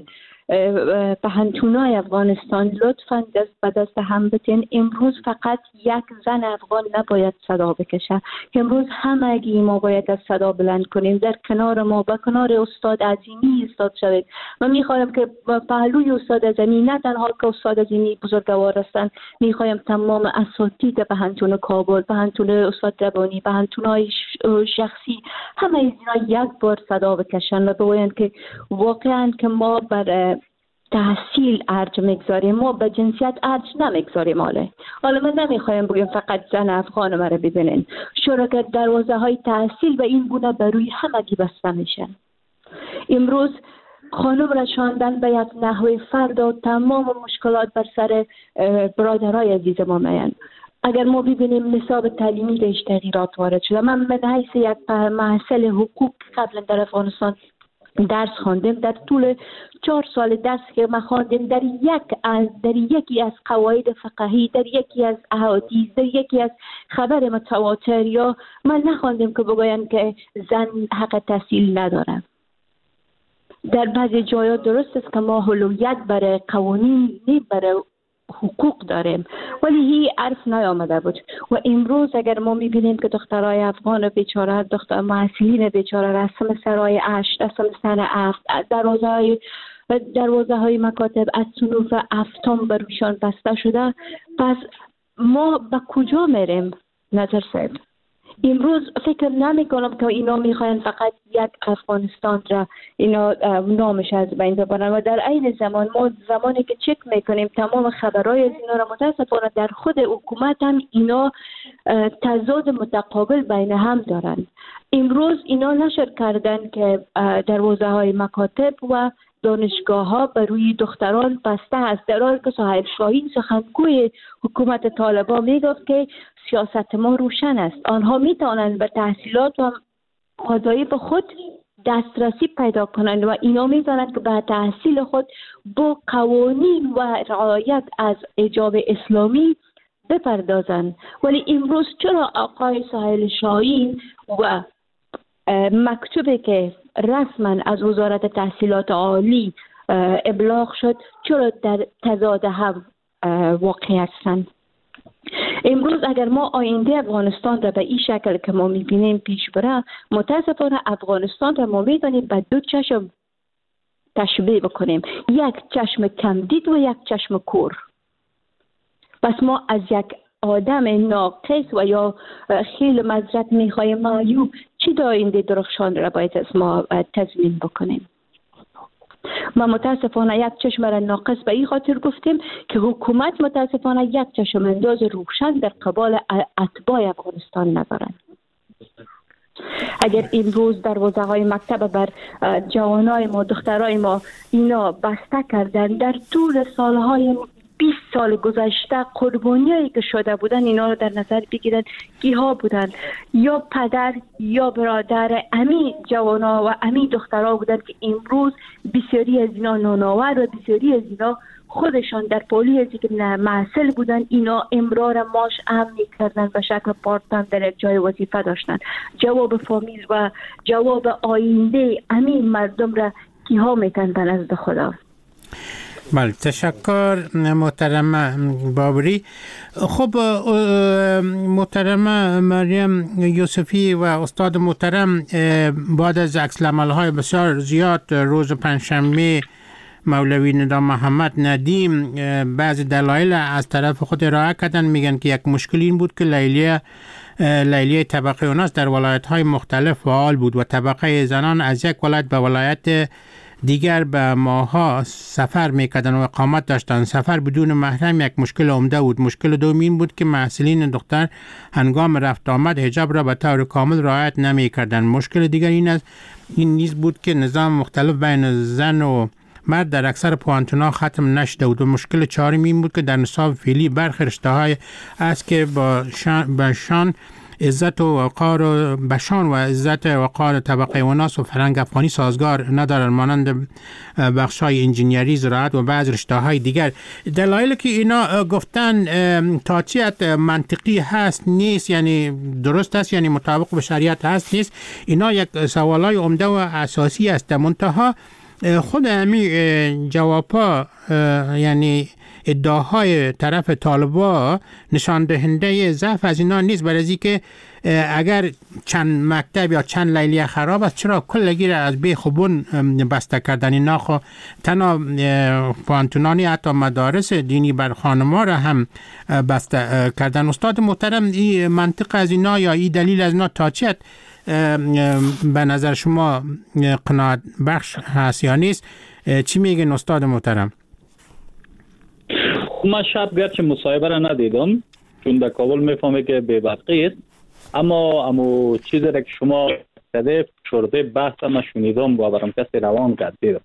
پهنتونای افغانستان لطفاً دست به دست هم بتین. امروز فقط یک زن افغان نباید صدا بکشه، امروز همگی ما باید از صدا بلند کنیم، در کنار ما با کنار استاد عظیمی استاد شوید. من میخوایم که پهلوی استاد عظیمی نه تنها که استاد عظیمی بزرگوار هستند، میخوایم تمام اساتید پهنتون کابل، پهنتون استاد ربانی، پهنتونای شخصی، همه اینا یک بار صدا بکشن و بگویند که واقعاً که ما بر تحصیل ارج میگذاریم، ما به جنسیت ارج نمیگذاریم. حالا حالا من نمیخوایم بگیم فقط زن افغان مرا ببینین، چرا که دروازه های تحصیل به این گونه بروی همگی بسته میشن. امروز خانم را شاندن به یک نحوه فرد و تمام مشکلات بر سر برادرای عزیز ما میان. اگر ما ببینیم نصاب تعلیمی دیش تغییرات وارد شده. من من حیث یک محصل حقوق قبلا در افغانستان درس خواندم، در طول چهار سال درس که من خواندم در یک از در یکی از قواعد فقهی، در یکی از احادیث، در یکی از خبر متواتر یا من نخواندم که بگوین که زن حق تحصیل نداره. در بعضی جایا درست است که ما هلویت برای قوانین نی برای حقوق داریم، ولی هی عرف نیامده بود. و امروز اگر ما میبینیم که دخترای افغان بیچاره، دختر محصلین بیچاره رسم سرای اشت، رسم سر افت، دروازه های دروازه های مکاتب از صنوف افتام بروشان بسته شده، پس ما به کجا میریم؟ نظر صاحب امروز فکر نمی کنم که اینا میخواین فقط یک افغانستان را اینا نامش از بین ببرن و در این زمان ما زمانی که چک میکنیم تمام خبرهای از اینا را متاسفانه در خود حکومت هم اینا تضاد متقابل بین هم دارن. امروز اینا نشر کردن که دروازه های مکاتب و دانشگاه ها بر روی دختران بسته است، در حالی که سهیل شاهین سخنگوی حکومت طالبان میگفت که سیاست ما روشن است، آنها میتوانند به تحصیلات و آزادی به خود دسترسی پیدا کنند و اینا میتوانند که به تحصیل خود با قوانین و رعایت از حجاب اسلامی بپردازند. ولی امروز چرا آقای سهیل شاهین و مکتوبی که رسما از وزارت تحصیلات عالی ابلاغ شد چرا در تضاد هم واقع هستند؟ امروز اگر ما آینده افغانستان را به این شکل که ما میبینیم پیش بره، متاسفانه افغانستان را ما میتونیم به دو چشم تشبیه بکنیم، یک چشم کمدید و یک چشم کور. پس ما از یک آدم ناقص و یا خیلی مزرعت میخوایم معیوب چی دا آینده درخشان را باید از ما تضمین بکنیم؟ ما متاسفانه یک چشم را ناقص به این خاطر گفتیم که حکومت متاسفانه یک چشم انداز روشن در قبال اتباع افغانستان ندارند. اگر امروز دروازه های مکتب بر جوانای ما، دخترای ما اینا بسته کردن، در طول سالهای بیست سال گذشته قربانیایی که شده بودن اینا رو در نظر بگیرن کیها بودن؟ یا پدر یا برادر امی جوانا و امی دخترها بودن که امروز بسیاری از اینا نانآور و بسیاری از اینا خودشان در پولی از که محصل بودن، اینا امرار ماش هم میکردن به شکل پارتان در یک جای وظیفه داشتن. جواب فامیل و جواب آینده امی مردم را کیها میتن به نزد خدا؟ بله، تشکر محترم بابری. خب محترم مریم یوسفی و استاد محترم، بعد از عکس العمل‌های بسیار زیاد روز پنجشنبه مولوی ندا محمد ندیم بعضی دلایل از طرف خود ارائه کردن، میگن که یک مشکل این بود که لیلیه لیلیه طبقه اوناس در ولایت های مختلف فعال بود و طبقه زنان از یک ولایت به ولایت دیگر به ماها سفر میکردن و اقامت داشتن. سفر بدون محرم یک مشکل عمده بود. مشکل دوم این بود که محصلین دختر هنگام رفت آمد حجاب را به طور کامل رعایت نمیکردن. مشکل دیگر این است این نیز بود که نظام مختلف بین زن و مرد در اکثر پوانتونا ختم نشده بود. و مشکل چهارم این بود که در نصاب فعلی برخی رشته‌های است که با شان, با شان عزت و وقار و بشان و عزت و وقار طبقه وناس و فرهنگ افغانی سازگار ندارند، مانند بخش‌های انجینیری، زراعت و بعض رشته‌های دیگر. دلایلی که اینا گفتن تا چه حد منطقی هست نیست، یعنی درست است، یعنی مطابق به شریعت هست نیست، اینا یک سوالای عمده و اساسی است. منتها خود همین جوابا یعنی ادعاهای طرف طالبا نشان دهنده ضعف از اینا نیست، برای از که اگر چند مکتب یا چند لیلیه خراب است چرا کلگی را از بی خوبون بسته کردن؟ اینا خو تنها پانتونانی حتی مدارس دینی بر خانما را هم بسته کردن. استاد محترم، این منطق از اینا یا این دلیل از اینا تا چه به نظر شما قناعت بخش هست یا نیست؟ چی میگن استاد محترم؟ من شب گرچه مصاحبه را ندیدم چون در کابل میفهمه که بی‌برقی است، اما اما چیزی را که شما کده شرده بحث ما شنیدم و برام کسی روان کرد دیدم.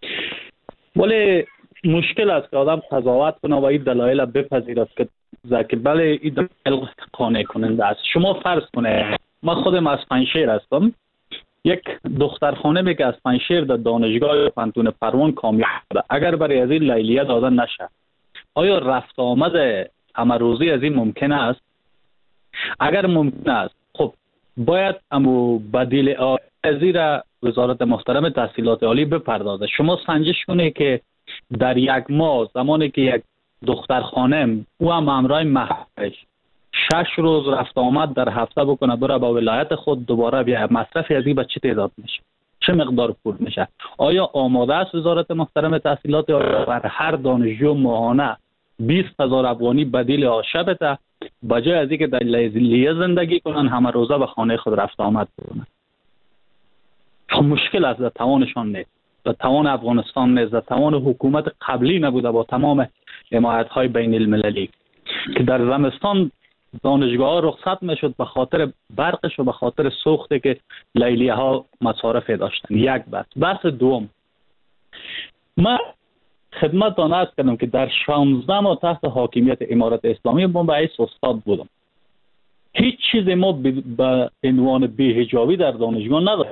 ولی مشکل است که آدم قضاوت کنه و این دلایل بپذیرد که زکی بله این دلایل قانع کننده است. شما فرض کنه من خودم از پنجشیر هستم، یک دخترخانه می که از پنجشیر در دانشگاه پانتون پروان کامیاب شده، اگر برای از این لیلیه دادن نشه آیا رفت آمد امروزی از این ممکن است؟ اگر ممکن است خب باید امو بدیل آزی را وزارت محترم تحصیلات عالی بپردازه. شما سنجش کنه که در یک ماه زمانی که یک دختر خانم او هم همراه مهرش شش روز رفت آمد در هفته بکنه بره با ولایت خود دوباره بیا، مصرف از این به چه تعداد میشه؟ چه مقدار پول میشه؟ آیا آماده است وزارت محترم تحصیلات عالی بر هر دانشجو ماهانه بیست هزار افغانی بدیل آشه بده، بجای از اینکه در لیلیه زندگی کنن همه روزه به خانه خود رفت آمد بکنن؟ خب مشکل است، در توانشان نیست، در توان افغانستان نیست، در توان حکومت قبلی نبوده با تمام حمایت های بین المللی که در زمستان دانشگاه ها رخصت میشد به خاطر برقش و به خاطر سوخته که لیلیه ها مصارف داشتن. یک بحث. بحث دوم، من خدمتتان عرض کردم که در شانزده ماه تحت حاکمیت امارت اسلامی من به حیث استاد بودم. هیچ چیز ما به عنوان بی‌حجابی در دانشگاه نداشتیم.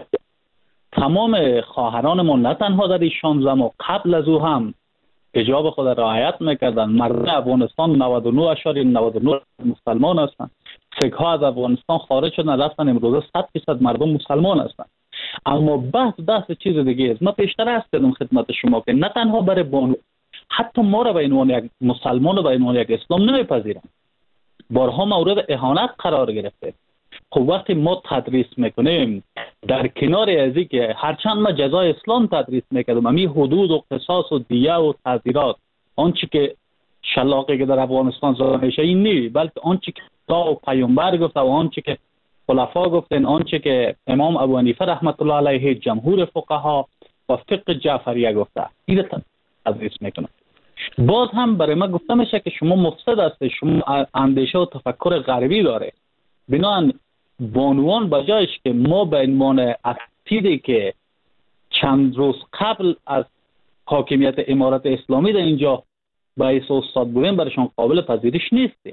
تمام خواهران ما نه تنها در این شانزده ماه قبل از او هم حجاب خود رعایت میکردن. مردم افغانستان نود و نه اشاریه نود و نه مسلمان هستند. سیک ها از افغانستان خارج شدن رفتن، امروزه صد درصد مردم مسلمان هستند. اما بحث بحث چیز دیگه است. من پیشتر عرض کردم خدمت شما که نه تنها برای بانو، حتی ما را به عنوان یک مسلمان و به عنوان یک اسلام نمیپذیرن. بارها مورد اهانت قرار گرفته. خب وقتی ما تدریس میکنیم در کنار ازی که هرچند ما جزای اسلام تدریس میکردم، امی حدود و قصاص و دیه و تعزیرات، آنچه که شلاقی که در افغانستان زده میشه این نیست، بلکه آنچه که خدا و پیامبر گفته و آنچه که خلفا گفتن، آنچه که امام ابو حنیفه رحمت الله علیه، جمهور فقها و فقه جعفریه گفته، این تدریس میکنم. باز هم برای ما گفته میشه که شما مفسد هستید، شما اندیشه و تفکر غربی داره. بنابراین بانوان بجایش که ما به عنوان اسیدی که چند روز قبل از حاکمیت امارت اسلامی در اینجا باعث استاد بودیم برایشان قابل پذیرش نیستیم.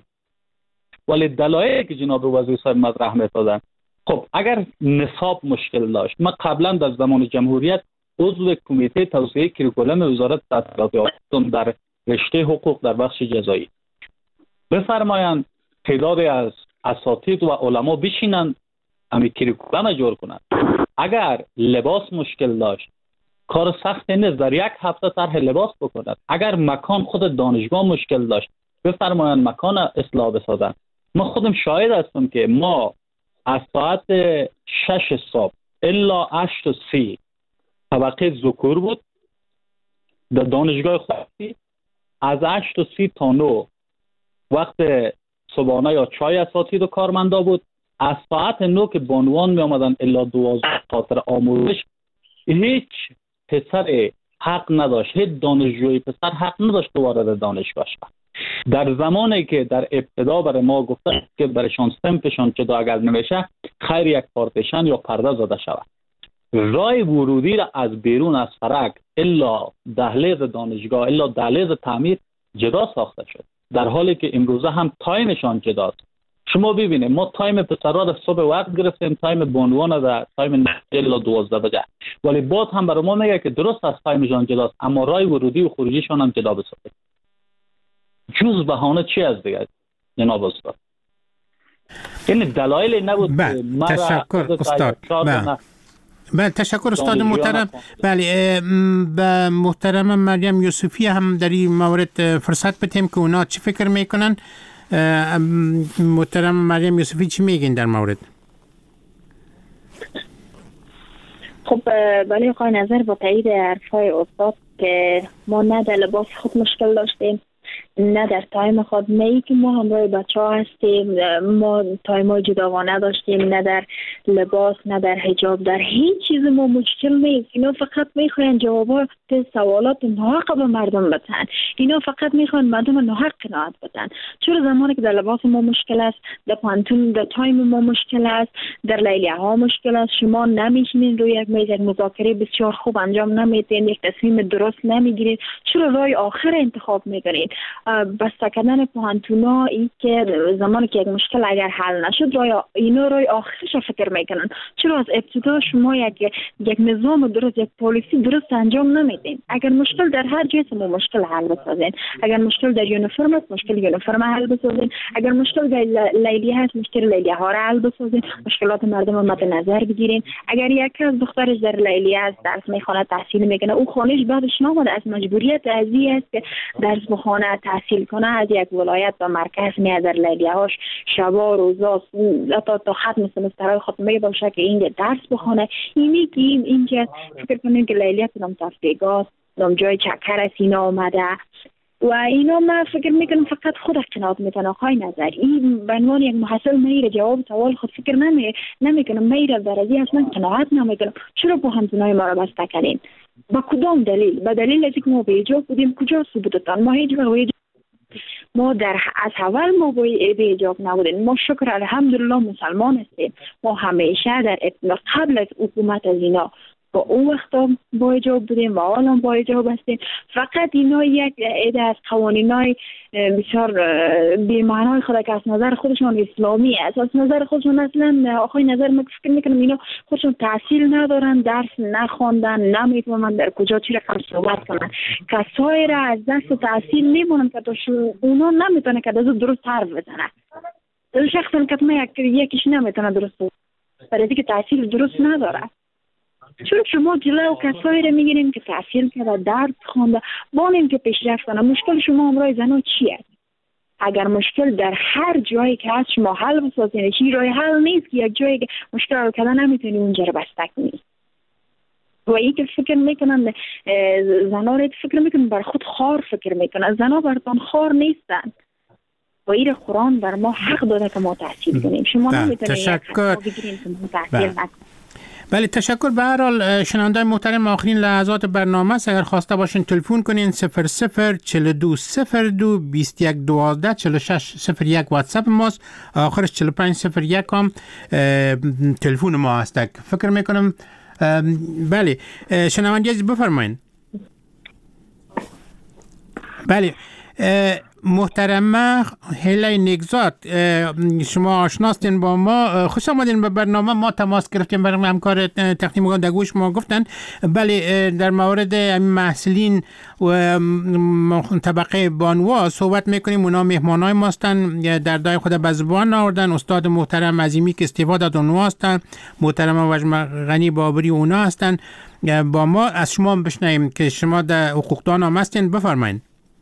ولی دلایلی که جناب وزیر صاحب مطرح می‌سازن، خب اگر نصاب مشکل داشت، ما قبلا در زمان جمهوریت عضو کمیته توسعه کریکولوم وزارت تحصیلات عالی در رشته حقوق در بخش جزایی، بفرمایند تعدادی از اساتید و علما بشینن امی کریکولوم جور کنند. اگر لباس مشکل داشت، کار سخت نیست در یک هفته طرح لباس بکنند. اگر مکان خود دانشگاه مشکل داشت، بفرمایند مکان اصلاح بسازند. ما خودم شاهد هستم که ما از ساعت شش صبح الا هشت و سی طبقه ذکور بود، در دانشگاه خودی از هشت و سی تا نه وقت صبحانه یا چای اساتید و کارمندا بود. از ساعت نه که بانوان می آمدن الا دوازده خاطر آموزش، هیچ پسر حق نداشت، هیچ دانشجوی پسر حق نداشت وارد دانشگاه شد. در زمانی که در ابتدا برای ما گفته که برایشان سمتشان جدا اگر نمیشه خیر یک پارتیشن یا پرده زده شود. رای ورودی را از بیرون از فرق الا دهلیز دانشگاه الا دهلیز تعمیر جدا ساخته شد، در حالی که امروزه هم تایمشان جداست. شما ببینید ما تایم پسرها را صبح وقت گرفتیم، تایم بانوان را تایم الا دوازده بجه، ولی باز هم برای ما میگه که درست از تایمشان جداست، اما رای ورودی و خروجیشان هم جدا بسازید. جز بهانه چی از دیگه جناب استاد؟ این دلایل نبود. بله تشکر استاد. بله بله تشکر استاد محترم. بله به محترم مریم یوسفی هم در این مورد فرصت بدیم که اونا چی فکر میکنن. محترم مریم یوسفی چی میگین در مورد؟ خب بله آقای نظر با تایید حرفای استاد که ما نه در لباس خود مشکل داشتیم نه در تایم خود، نه ای که ما همراه بچه ها هستیم ما تایم های جداگانه داشتیم، نه در لباس نه در حجاب، در هیچ چیز ما مشکل نیست. اینا فقط میخواین جوابات سوالات ناحق به مردم بدن، اینا فقط میخواین مردم ناحق قناعت بدن. چرا زمانی که در لباس ما مشکل است، در پانتون در تایم ما مشکل است، در لیلیه ها مشکل است، شما نمیشینین روی یک میز یک مذاکره بسیار خوب انجام نمیدین، یک تصمیم درست نمیگیرید، چرا راه آخر انتخاب میکنید؟ بسته کردن پانتونا ای که زمانی که یک مشکل اگر حل نشد راه اینا راه آخرش فکر میکنن. چرا از ابتدا شما یک یک نظام درست یک پالیسی درست انجام نمیدین؟ اگر مشکل در هر جای ما مشکل حل بسازین، اگر مشکل در یونیفرم است مشکل یونیفرم حل بسازین، اگر مشکل در لیلیه هست مشکل لیلیه ها را حل بسازین، مشکلات مردم مد نظر بگیرین. اگر یک از دخترش در لیلیه است درس میخونه تحصیل میکنه، او خانش بعدش نامده از مجبوریت ازی است که درس بخونه تحصیل کنه، از یک ولایت به مرکز میاد در لیلیه هاش شبا روزا تا تا ختم سمسترهای ختمه باشه که اینجا درس بخونه. اینی که اینجا فکر کنیم که لیلیه کدام تفریگات کدام جای چکر است اینا آمده و اینا. من فکر میکنم فقط خود قناعت میکنه. آقای نظر این به عنوان یک محصل میره جواب سوال خود فکر نمی نمیکنم میره درجه اصلا قناعت نمیکنم. چرا با همزنای ما را بسته کردین؟ با کدام دلیل؟ با دلیل ازی که ما به حجاب بودیم. کجا ثبوتتان؟ ما هیچ وقت ما در از اول ما به حجاب نبودیم. ما شکر الحمدلله مسلمان هستیم. ما همیشه در قبل از حکومت از اینا با اون وقتا با حجاب بودیم و الان با حجاب هستیم. فقط اینا یک عده از قوانینای بسیار بی‌معنای خود که از نظر خودشون اسلامی است، از نظر خودشون اصلا آخوی نظر من فکر میکنم اینا خودشون تحصیل ندارن، درس نخوندن، نمیتونن در کجا چی رقم صحبت کنن. کسایی را از دست تحصیل میبونن که اونا نمیتونه که از درست حرف بزنن. در شخصا که ما یکیش نمیتونه درست برای که تحصیل درست نداره. چون شما جلو کسایی را میگیریم که تحصیل کرده درس خوانده بانیم که پیشرفت کنه. مشکل شما همراه زنها چیه؟ اگر مشکل در هر جایی که هست شما حل بسازین، چی راه حل نیست که یک جایی که مشکل رو کردن نمیتونی اونجا رو بسته کنی. و این که فکر میکنن زنها را فکر میکنن بر خود خار فکر میکنن. زنها برتان خار نیستن و این قرآن بر ما حق داده که ما تحصیل کنیم. شما نمیتونید یک حق بگیرین که ما تحصیل نکنیم. بله تشکر. به هر حال شنوندگان محترم آخرین لحظات برنامه است. اگر خواسته باشین تلفن کنین صفر صفر چهل و دو صفر دو بیست و یک دوازده چهل و شش صفر یک واتساپ ماست، آخرش چهل و پنج صفر یک هم تلفن ما هست. فکر میکنم بله شنونده عزیز بفرمایید. بله محترمه هیله نگزاد شما آشناستین با ما، خوش آمدین به برنامه. ما تماس گرفتیم برای همکار تکنیکی در گوش ما گفتن بله در مورد محصلین و طبقه بانوا صحبت میکنیم. اونا مهمانای ما هستن، در دای خود به زبان آوردن. استاد محترم عظیمی که استفاده داد اونها هستن، محترم وجم غنی بابری اونا هستن با ما. از شما بشنویم که شما در حقوقدان هم هستین، بفرمایید.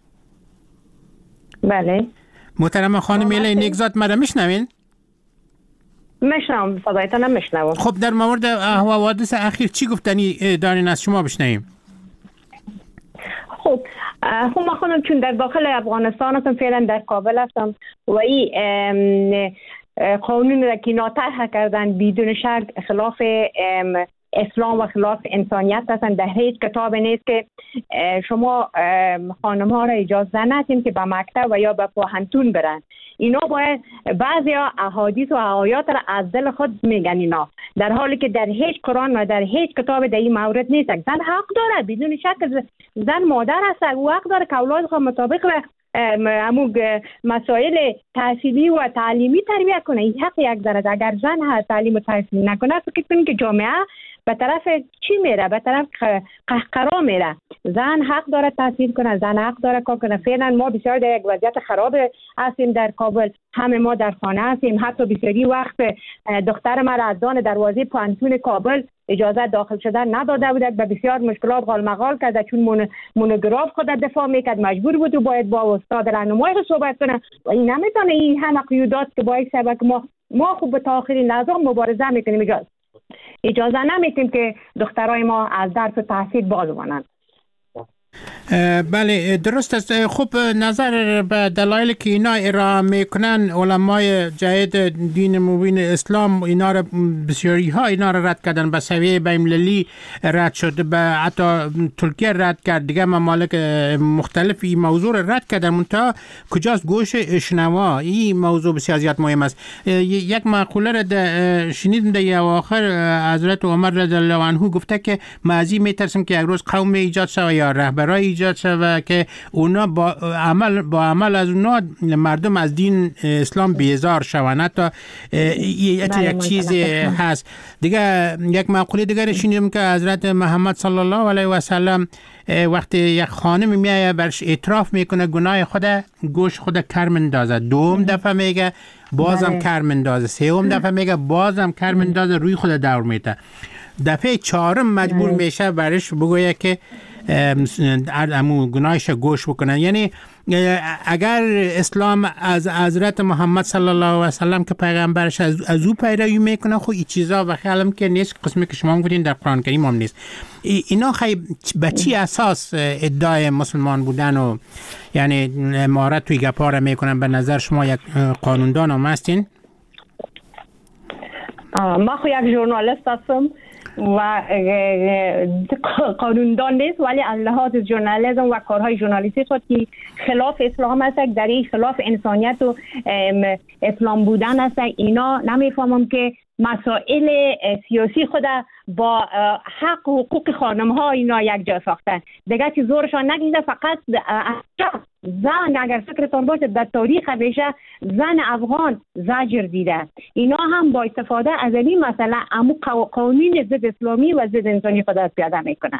بله محترم خانم ایله نگزاد مرا میشنوین؟ میشنوم، صدایتان میشنوم. خب در مورد حوادث اخیر چی گفتنی دارین از شما بشنویم؟ خب خب ما خودم چون در داخل افغانستان هستم، فعلا در کابل هستم و این قانون را که ناطرح کردن بدون شک خلاف اسلام و خلاف انسانیت هستند. در هیچ کتاب نیست که شما خانم ها را اجازه ندین که به مکتب و یا به پوهنتون برن. اینا باید بعضی احادیث و آیات را از دل خود میگن اینا، در حالی که در هیچ قرآن و در هیچ کتاب در این مورد نیست. زن حق داره، بدون شک زن مادر هست، او حق داره که اولاد خود مطابق امو مسائل تحصیلی و تعلیمی تربیت کنه. این حق یک ذره. اگر زن هست تعلیم و تحصیل نکنه، فکر کنید که جامعه به طرف چی میره؟ به طرف قهقرا میره. زن حق داره تحصیل کنه، زن حق داره کار کنه. فعلا ما بسیار در یک وضعیت خراب هستیم در کابل، همه ما در خانه هستیم. حتی بسیاری وقت دختر من از دان دروازه پوهنتون کابل اجازه داخل شدن نداده بودند، به بسیار مشکلات غالمغال کرده، چون مون مونوگراف خود دفاع میکرد، مجبور بود و باید با استاد راهنمای صحبت کنه و این نمیتونه. این همه قیودات که باعث شده که ما ما خوب تا آخرین لحظه مبارزه میکنیم. اجازه اجازه نمیتیم که دخترای ما از درس و تحصیل باز مانند. بله درست است. خب نظر به دلایلی که اینا ارائه میکنن علمای جهاد دین مبین اسلام، اینا را بسیاری ها اینا را رد کردن، به سویه بین‌المللی رد شد، به حتی ترکیه رد کرد، دیگه ممالک مختلف این موضوع را رد کردن. منتها کجاست گوش اشنوا؟ این موضوع بسیار زیاد مهم است. یک مقوله را شنیدم در اواخر حضرت عمر رضی الله عنه گفته که ما از این میترسیم که یک روز قوم ایجاد شود یا رهبرای ایجاد شود که اونا با عمل با عمل از اونا مردم از دین اسلام بیزار شوند. حتی یک چیز هست دیگه. یک مقوله دیگر شنیدم که حضرت محمد صلی الله علیه و سلم وقتی یک خانم میایه برش اعتراف میکنه گناه خود، گوش خود کر مندازه، دوم دفعه میگه بازم کر مندازه، سوم دفعه میگه بازم کر مندازه، روی خود دور میته، دفعه چهارم مجبور میشه برش بگویه که امو گناهش گوش بکنن. یعنی اگر اسلام از حضرت محمد صلی الله علیه و سلم که پیغمبرش از, از او پیروی میکنه، خب این چیزا و خیالم که نیست، قسمی که شما گفتین در قرآن کریم هم نیست. اینا خیلی به چی اساس ادعای مسلمان بودن و یعنی امارت توی گپا را میکنن؟ به نظر شما یک قانوندان هم هستین؟ ما خو یک ژورنالیست هستم و قانوندان نیست، ولی از لحاظ ژورنالیسم و کارهای ژورنالیستی خود که خلاف اسلام است، در این خلاف انسانیت و اسلام بودن است، اینا نمیفهمم که مسائل سیاسی خود با حق و حقوق خانم ها اینا یک جا ساختن دیگه، که زورشان نگیده. فقط زن، اگر فکرتان باشه در تاریخ همیشه زن افغان زجر دیده، اینا هم با استفاده از این مسئله امو قوانین ضد اسلامی و ضد انسانی خود پیاده میکنن.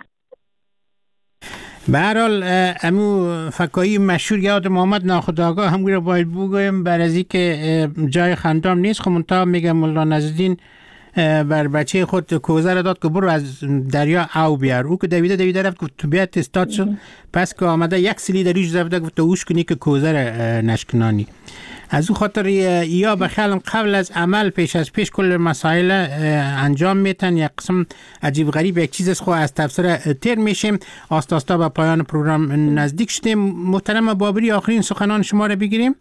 به هر حال امو فکایی مشهور یاد محمد ناخودآگاه هم رو باید بگویم، برای که جای خندام نیست. خب منتها میگم مولا نصرالدین بر بچه خود کوزه را داد که برو از دریا او بیار. او که دویده دویده رفت گفت تو بیاد استاد شد، پس که آمده یک سلی دریش زفته گفت اوش کنی که کوزه را نشکنانی. از او خاطر یا بخیالم قبل از عمل پیش از پیش کل مسائل انجام میتن. یک قسم عجیب غریب یک چیز است، خو از تفسیر تیر میشیم. آستا آستا به پایان پروگرام نزدیک شدیم. محترم بابری آخرین سخنان شما را بگیریم.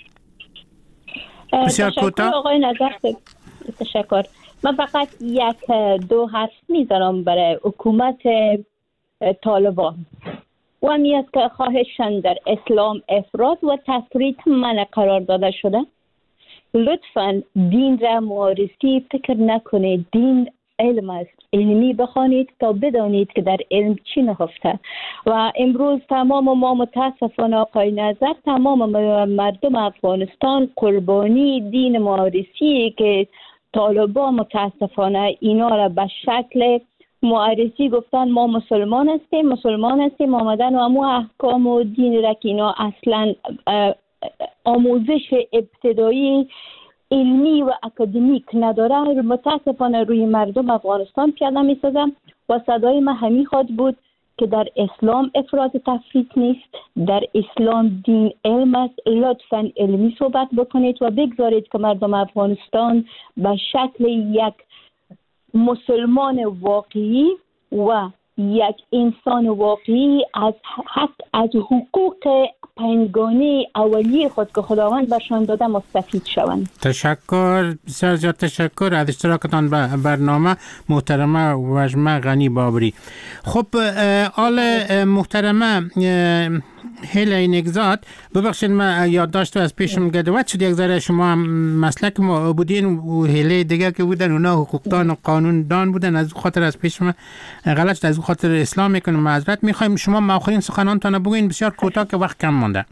بسیار کوتاه. آقای نظر تشکر. من فقط یک دو حرف میذارم برای حکومت طالبان و همی است که خواهشان در اسلام افراط و تفریط منع قرار داده شده. لطفاً دین را معارضی فکر نکنید. دین علم است، علمی بخوانید تا بدانید که در علم چی نهفته. و امروز تمام ما متاسفانه آقای نظر، تمام مردم افغانستان قربانی دین معارضی که طالبان متاسفانه اینا را به شکل معرفی گفتن ما مسلمان هستیم مسلمان هستیم آمدن و امو احکام و دین را که اینا اصلا آموزش ابتدایی علمی و اکادمیک نداره، متاسفانه روی مردم افغانستان پیاده می سازم. و صدای ما همی خواد بود که در اسلام افراط تفریط نیست، در اسلام دین علم است. لطفاً علمی صحبت بکنید و بگذارید که مردم افغانستان به شکل یک مسلمان واقعی و یک انسان واقعی از حق از حقوق پنجگانه اولیه خود که خداوند برشان داده مستفید شوند. تشکر، بسیار زیاد تشکر از اشتراکتان به برنامه محترمه وژمه غنی بابری. خب آل محترمه هیله نگزاد، ببخشید من یادداشت از پیشم گدوت شد، یک ذره شما هم مسلک ما بودین و هیله دیگه که بودن اونا حقوقدان و قانون دان بودن، از خاطر از پیشم غلط شد، از خاطر اسلام میکنم معذرت میخوایم. شما ما آخرین سخنانتان بگوین، بسیار کوتاه که وقت کم مانده.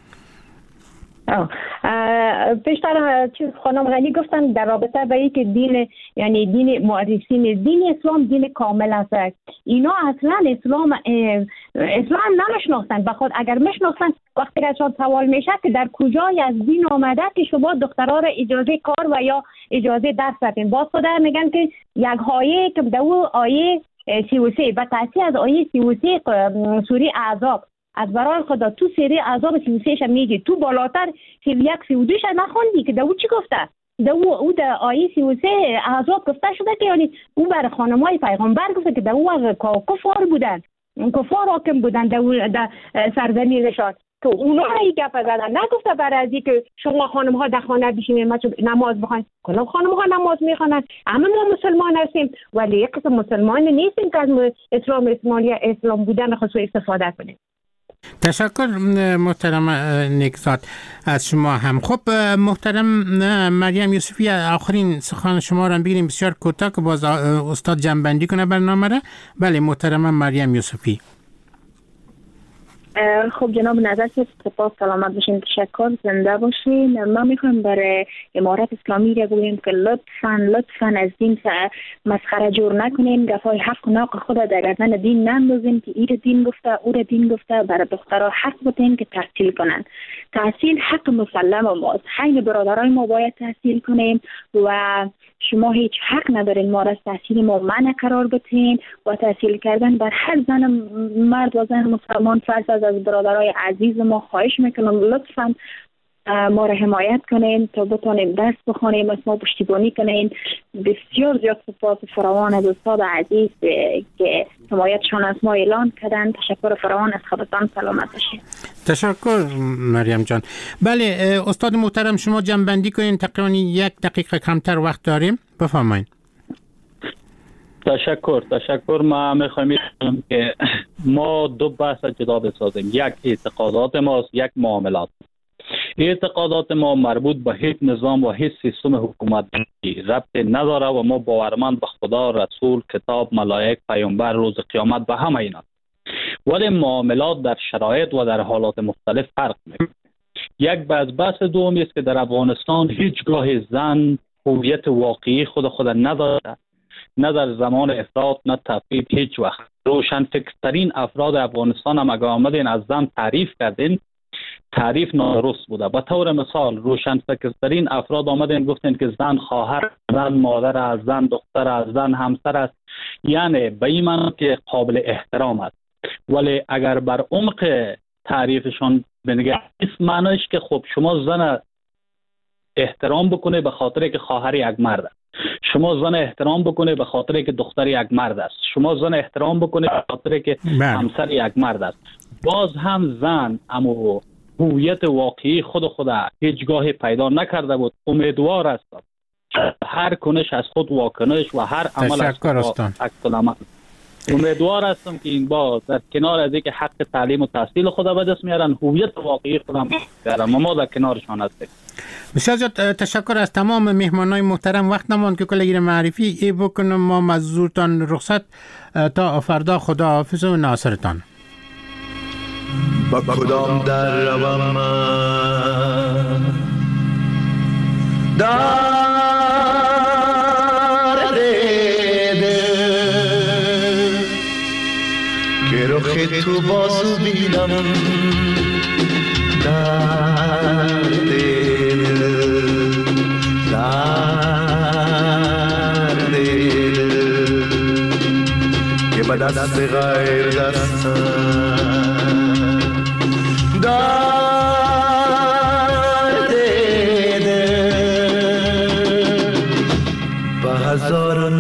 بیشتر چیز خانم غنی گفتن در رابطه با اینکه دین یعنی دین معرفین دین اسلام دین کامل است. اینا اصلا اسلام اسلام نمیشناختن. بخاطر اگر میشناختن وقتی که ازشان سوال میشه که در کجای از دین آمده که شما دخترها را اجازه کار و یا اجازه درس بدین، باز خدا میگن که یک آیه که دو آیه سی و سه به تاثیر از آیه سی و سه سوره احزاب از برای خدا تو سری عذاب سی و سه ش میگی، تو بالاتر سی و یک سی و دو ش نخوندی که دو چی گفته؟ دو او در آیه سی و سه عذاب گفته شده که یعنی او بر خانمای پیغمبر گفته که دو از کفار بودن، کفار حاکم بودن در سرزمینشان، که اونا را این گپ زدن. نگفته برای ازی که شما خانم ها در خانه بشین نماز بخواین. کلا خانم ها نماز میخوانند، همه ما مسلمان هستیم، ولی یک قسم مسلمان نیستیم که از اسلام اسلامی اسلام بودن خصوص استفاده کنیم. تشکر محترم نگزاد از شما هم. خب محترم مریم یوسفی، آخرین سخن شما را بگیریم بسیار کوتاه که باز استاد جنبندی کنه برنامه را. بله محترم مریم یوسفی. خب جناب نظر که سپاس سلامت باشین، تشکر، زنده باشین. ما میخوایم برای امارت اسلامی را بگوییم که لطفاً لطفاً از دین مسخره جور نکنین، گفای حق و ناق خود در گردن دین نندازین که این دین گفته او را دین گفته. برای دخترها حق بودین که تحصیل کنن. تحصیل حق مسلم ماست، حین برادرای ما باید تحصیل کنیم و شما هیچ حق ندارین ما را از تحصیل ما منع قرار بدین و تحصیل کردن بر هر زن مرد و زن مسلمان فرض از از برادرای عزیز ما خواهش میکنم لطفاً ما را حمایت کنین تا بتونیم دست بخونیم، از ما پشتیبانی کنین. بسیار زیاد سپاس فراوان از استاد عزیز که حمایتشان از ما اعلان کردن. تشکر فراوان از خودتان، سلامت باشید. تشکر مریم جان. بله استاد محترم شما جنبندی کنین، تقریبا یک دقیقه کمتر وقت داریم، بفرمایید. تشکر تشکر ما میخوایم که ما دو بحث جدا بسازیم، یک اعتقادات ماست، یک معاملات. اعتقادات ما مربوط به هیچ نظام و هیچ سیستم حکومتی ربطی نداره و ما باورمند به خدا، رسول، کتاب، ملائک، پیامبر، روز قیامت به همه اینا. ولی معاملات در شرایط و در حالات مختلف فرق میکنه. یک بحث بحث دومی است که در افغانستان هیچگاه زن هویت واقعی خود خود نداره، نه در زمان افراط نه تفرید. هیچ وقت روشن فکرترین افراد افغانستان هم اگه آمدین از زن تعریف کردین، تعریف نادرست بوده. به طور مثال روشن فکرترین افراد آمدین گفتین که زن خواهر، زن مادر است، زن دختر است، زن همسر است، یعنی به این معنی که قابل احترام است. ولی اگر بر عمق تعریفشان بنگرد معنیش که خب شما زن احترام بکنه به خاطر که خواهر یک مرد است، شما زن احترام بکنه به خاطر که دختر یک مرد است، شما زن احترام بکنه به خاطر که همسر یک مرد است. باز هم زن اما هویت واقعی خود خود هیچگاه پیدا نکرده بود. امیدوار هستم هر کنش از خود واکنش و هر عمل از عکس العمل. امیدوار هستم که این با در کنار از اینکه حق تعلیم و تحصیل خود به دست میارن، هویت واقعی خودم دارن، ما در کنارشان هستیم. بسیار زیاد تشکر از تمام مهمانای محترم. وقت نماند که کلگیر معرفی ای بکنم. ما مزورتان رخصت تا فردا. خدا حافظ و ناصرتان. با کدام در روم من در دیده که رخ تو بازو بینم در دیده در دیده که به دست غیر دستم در دیده به هزار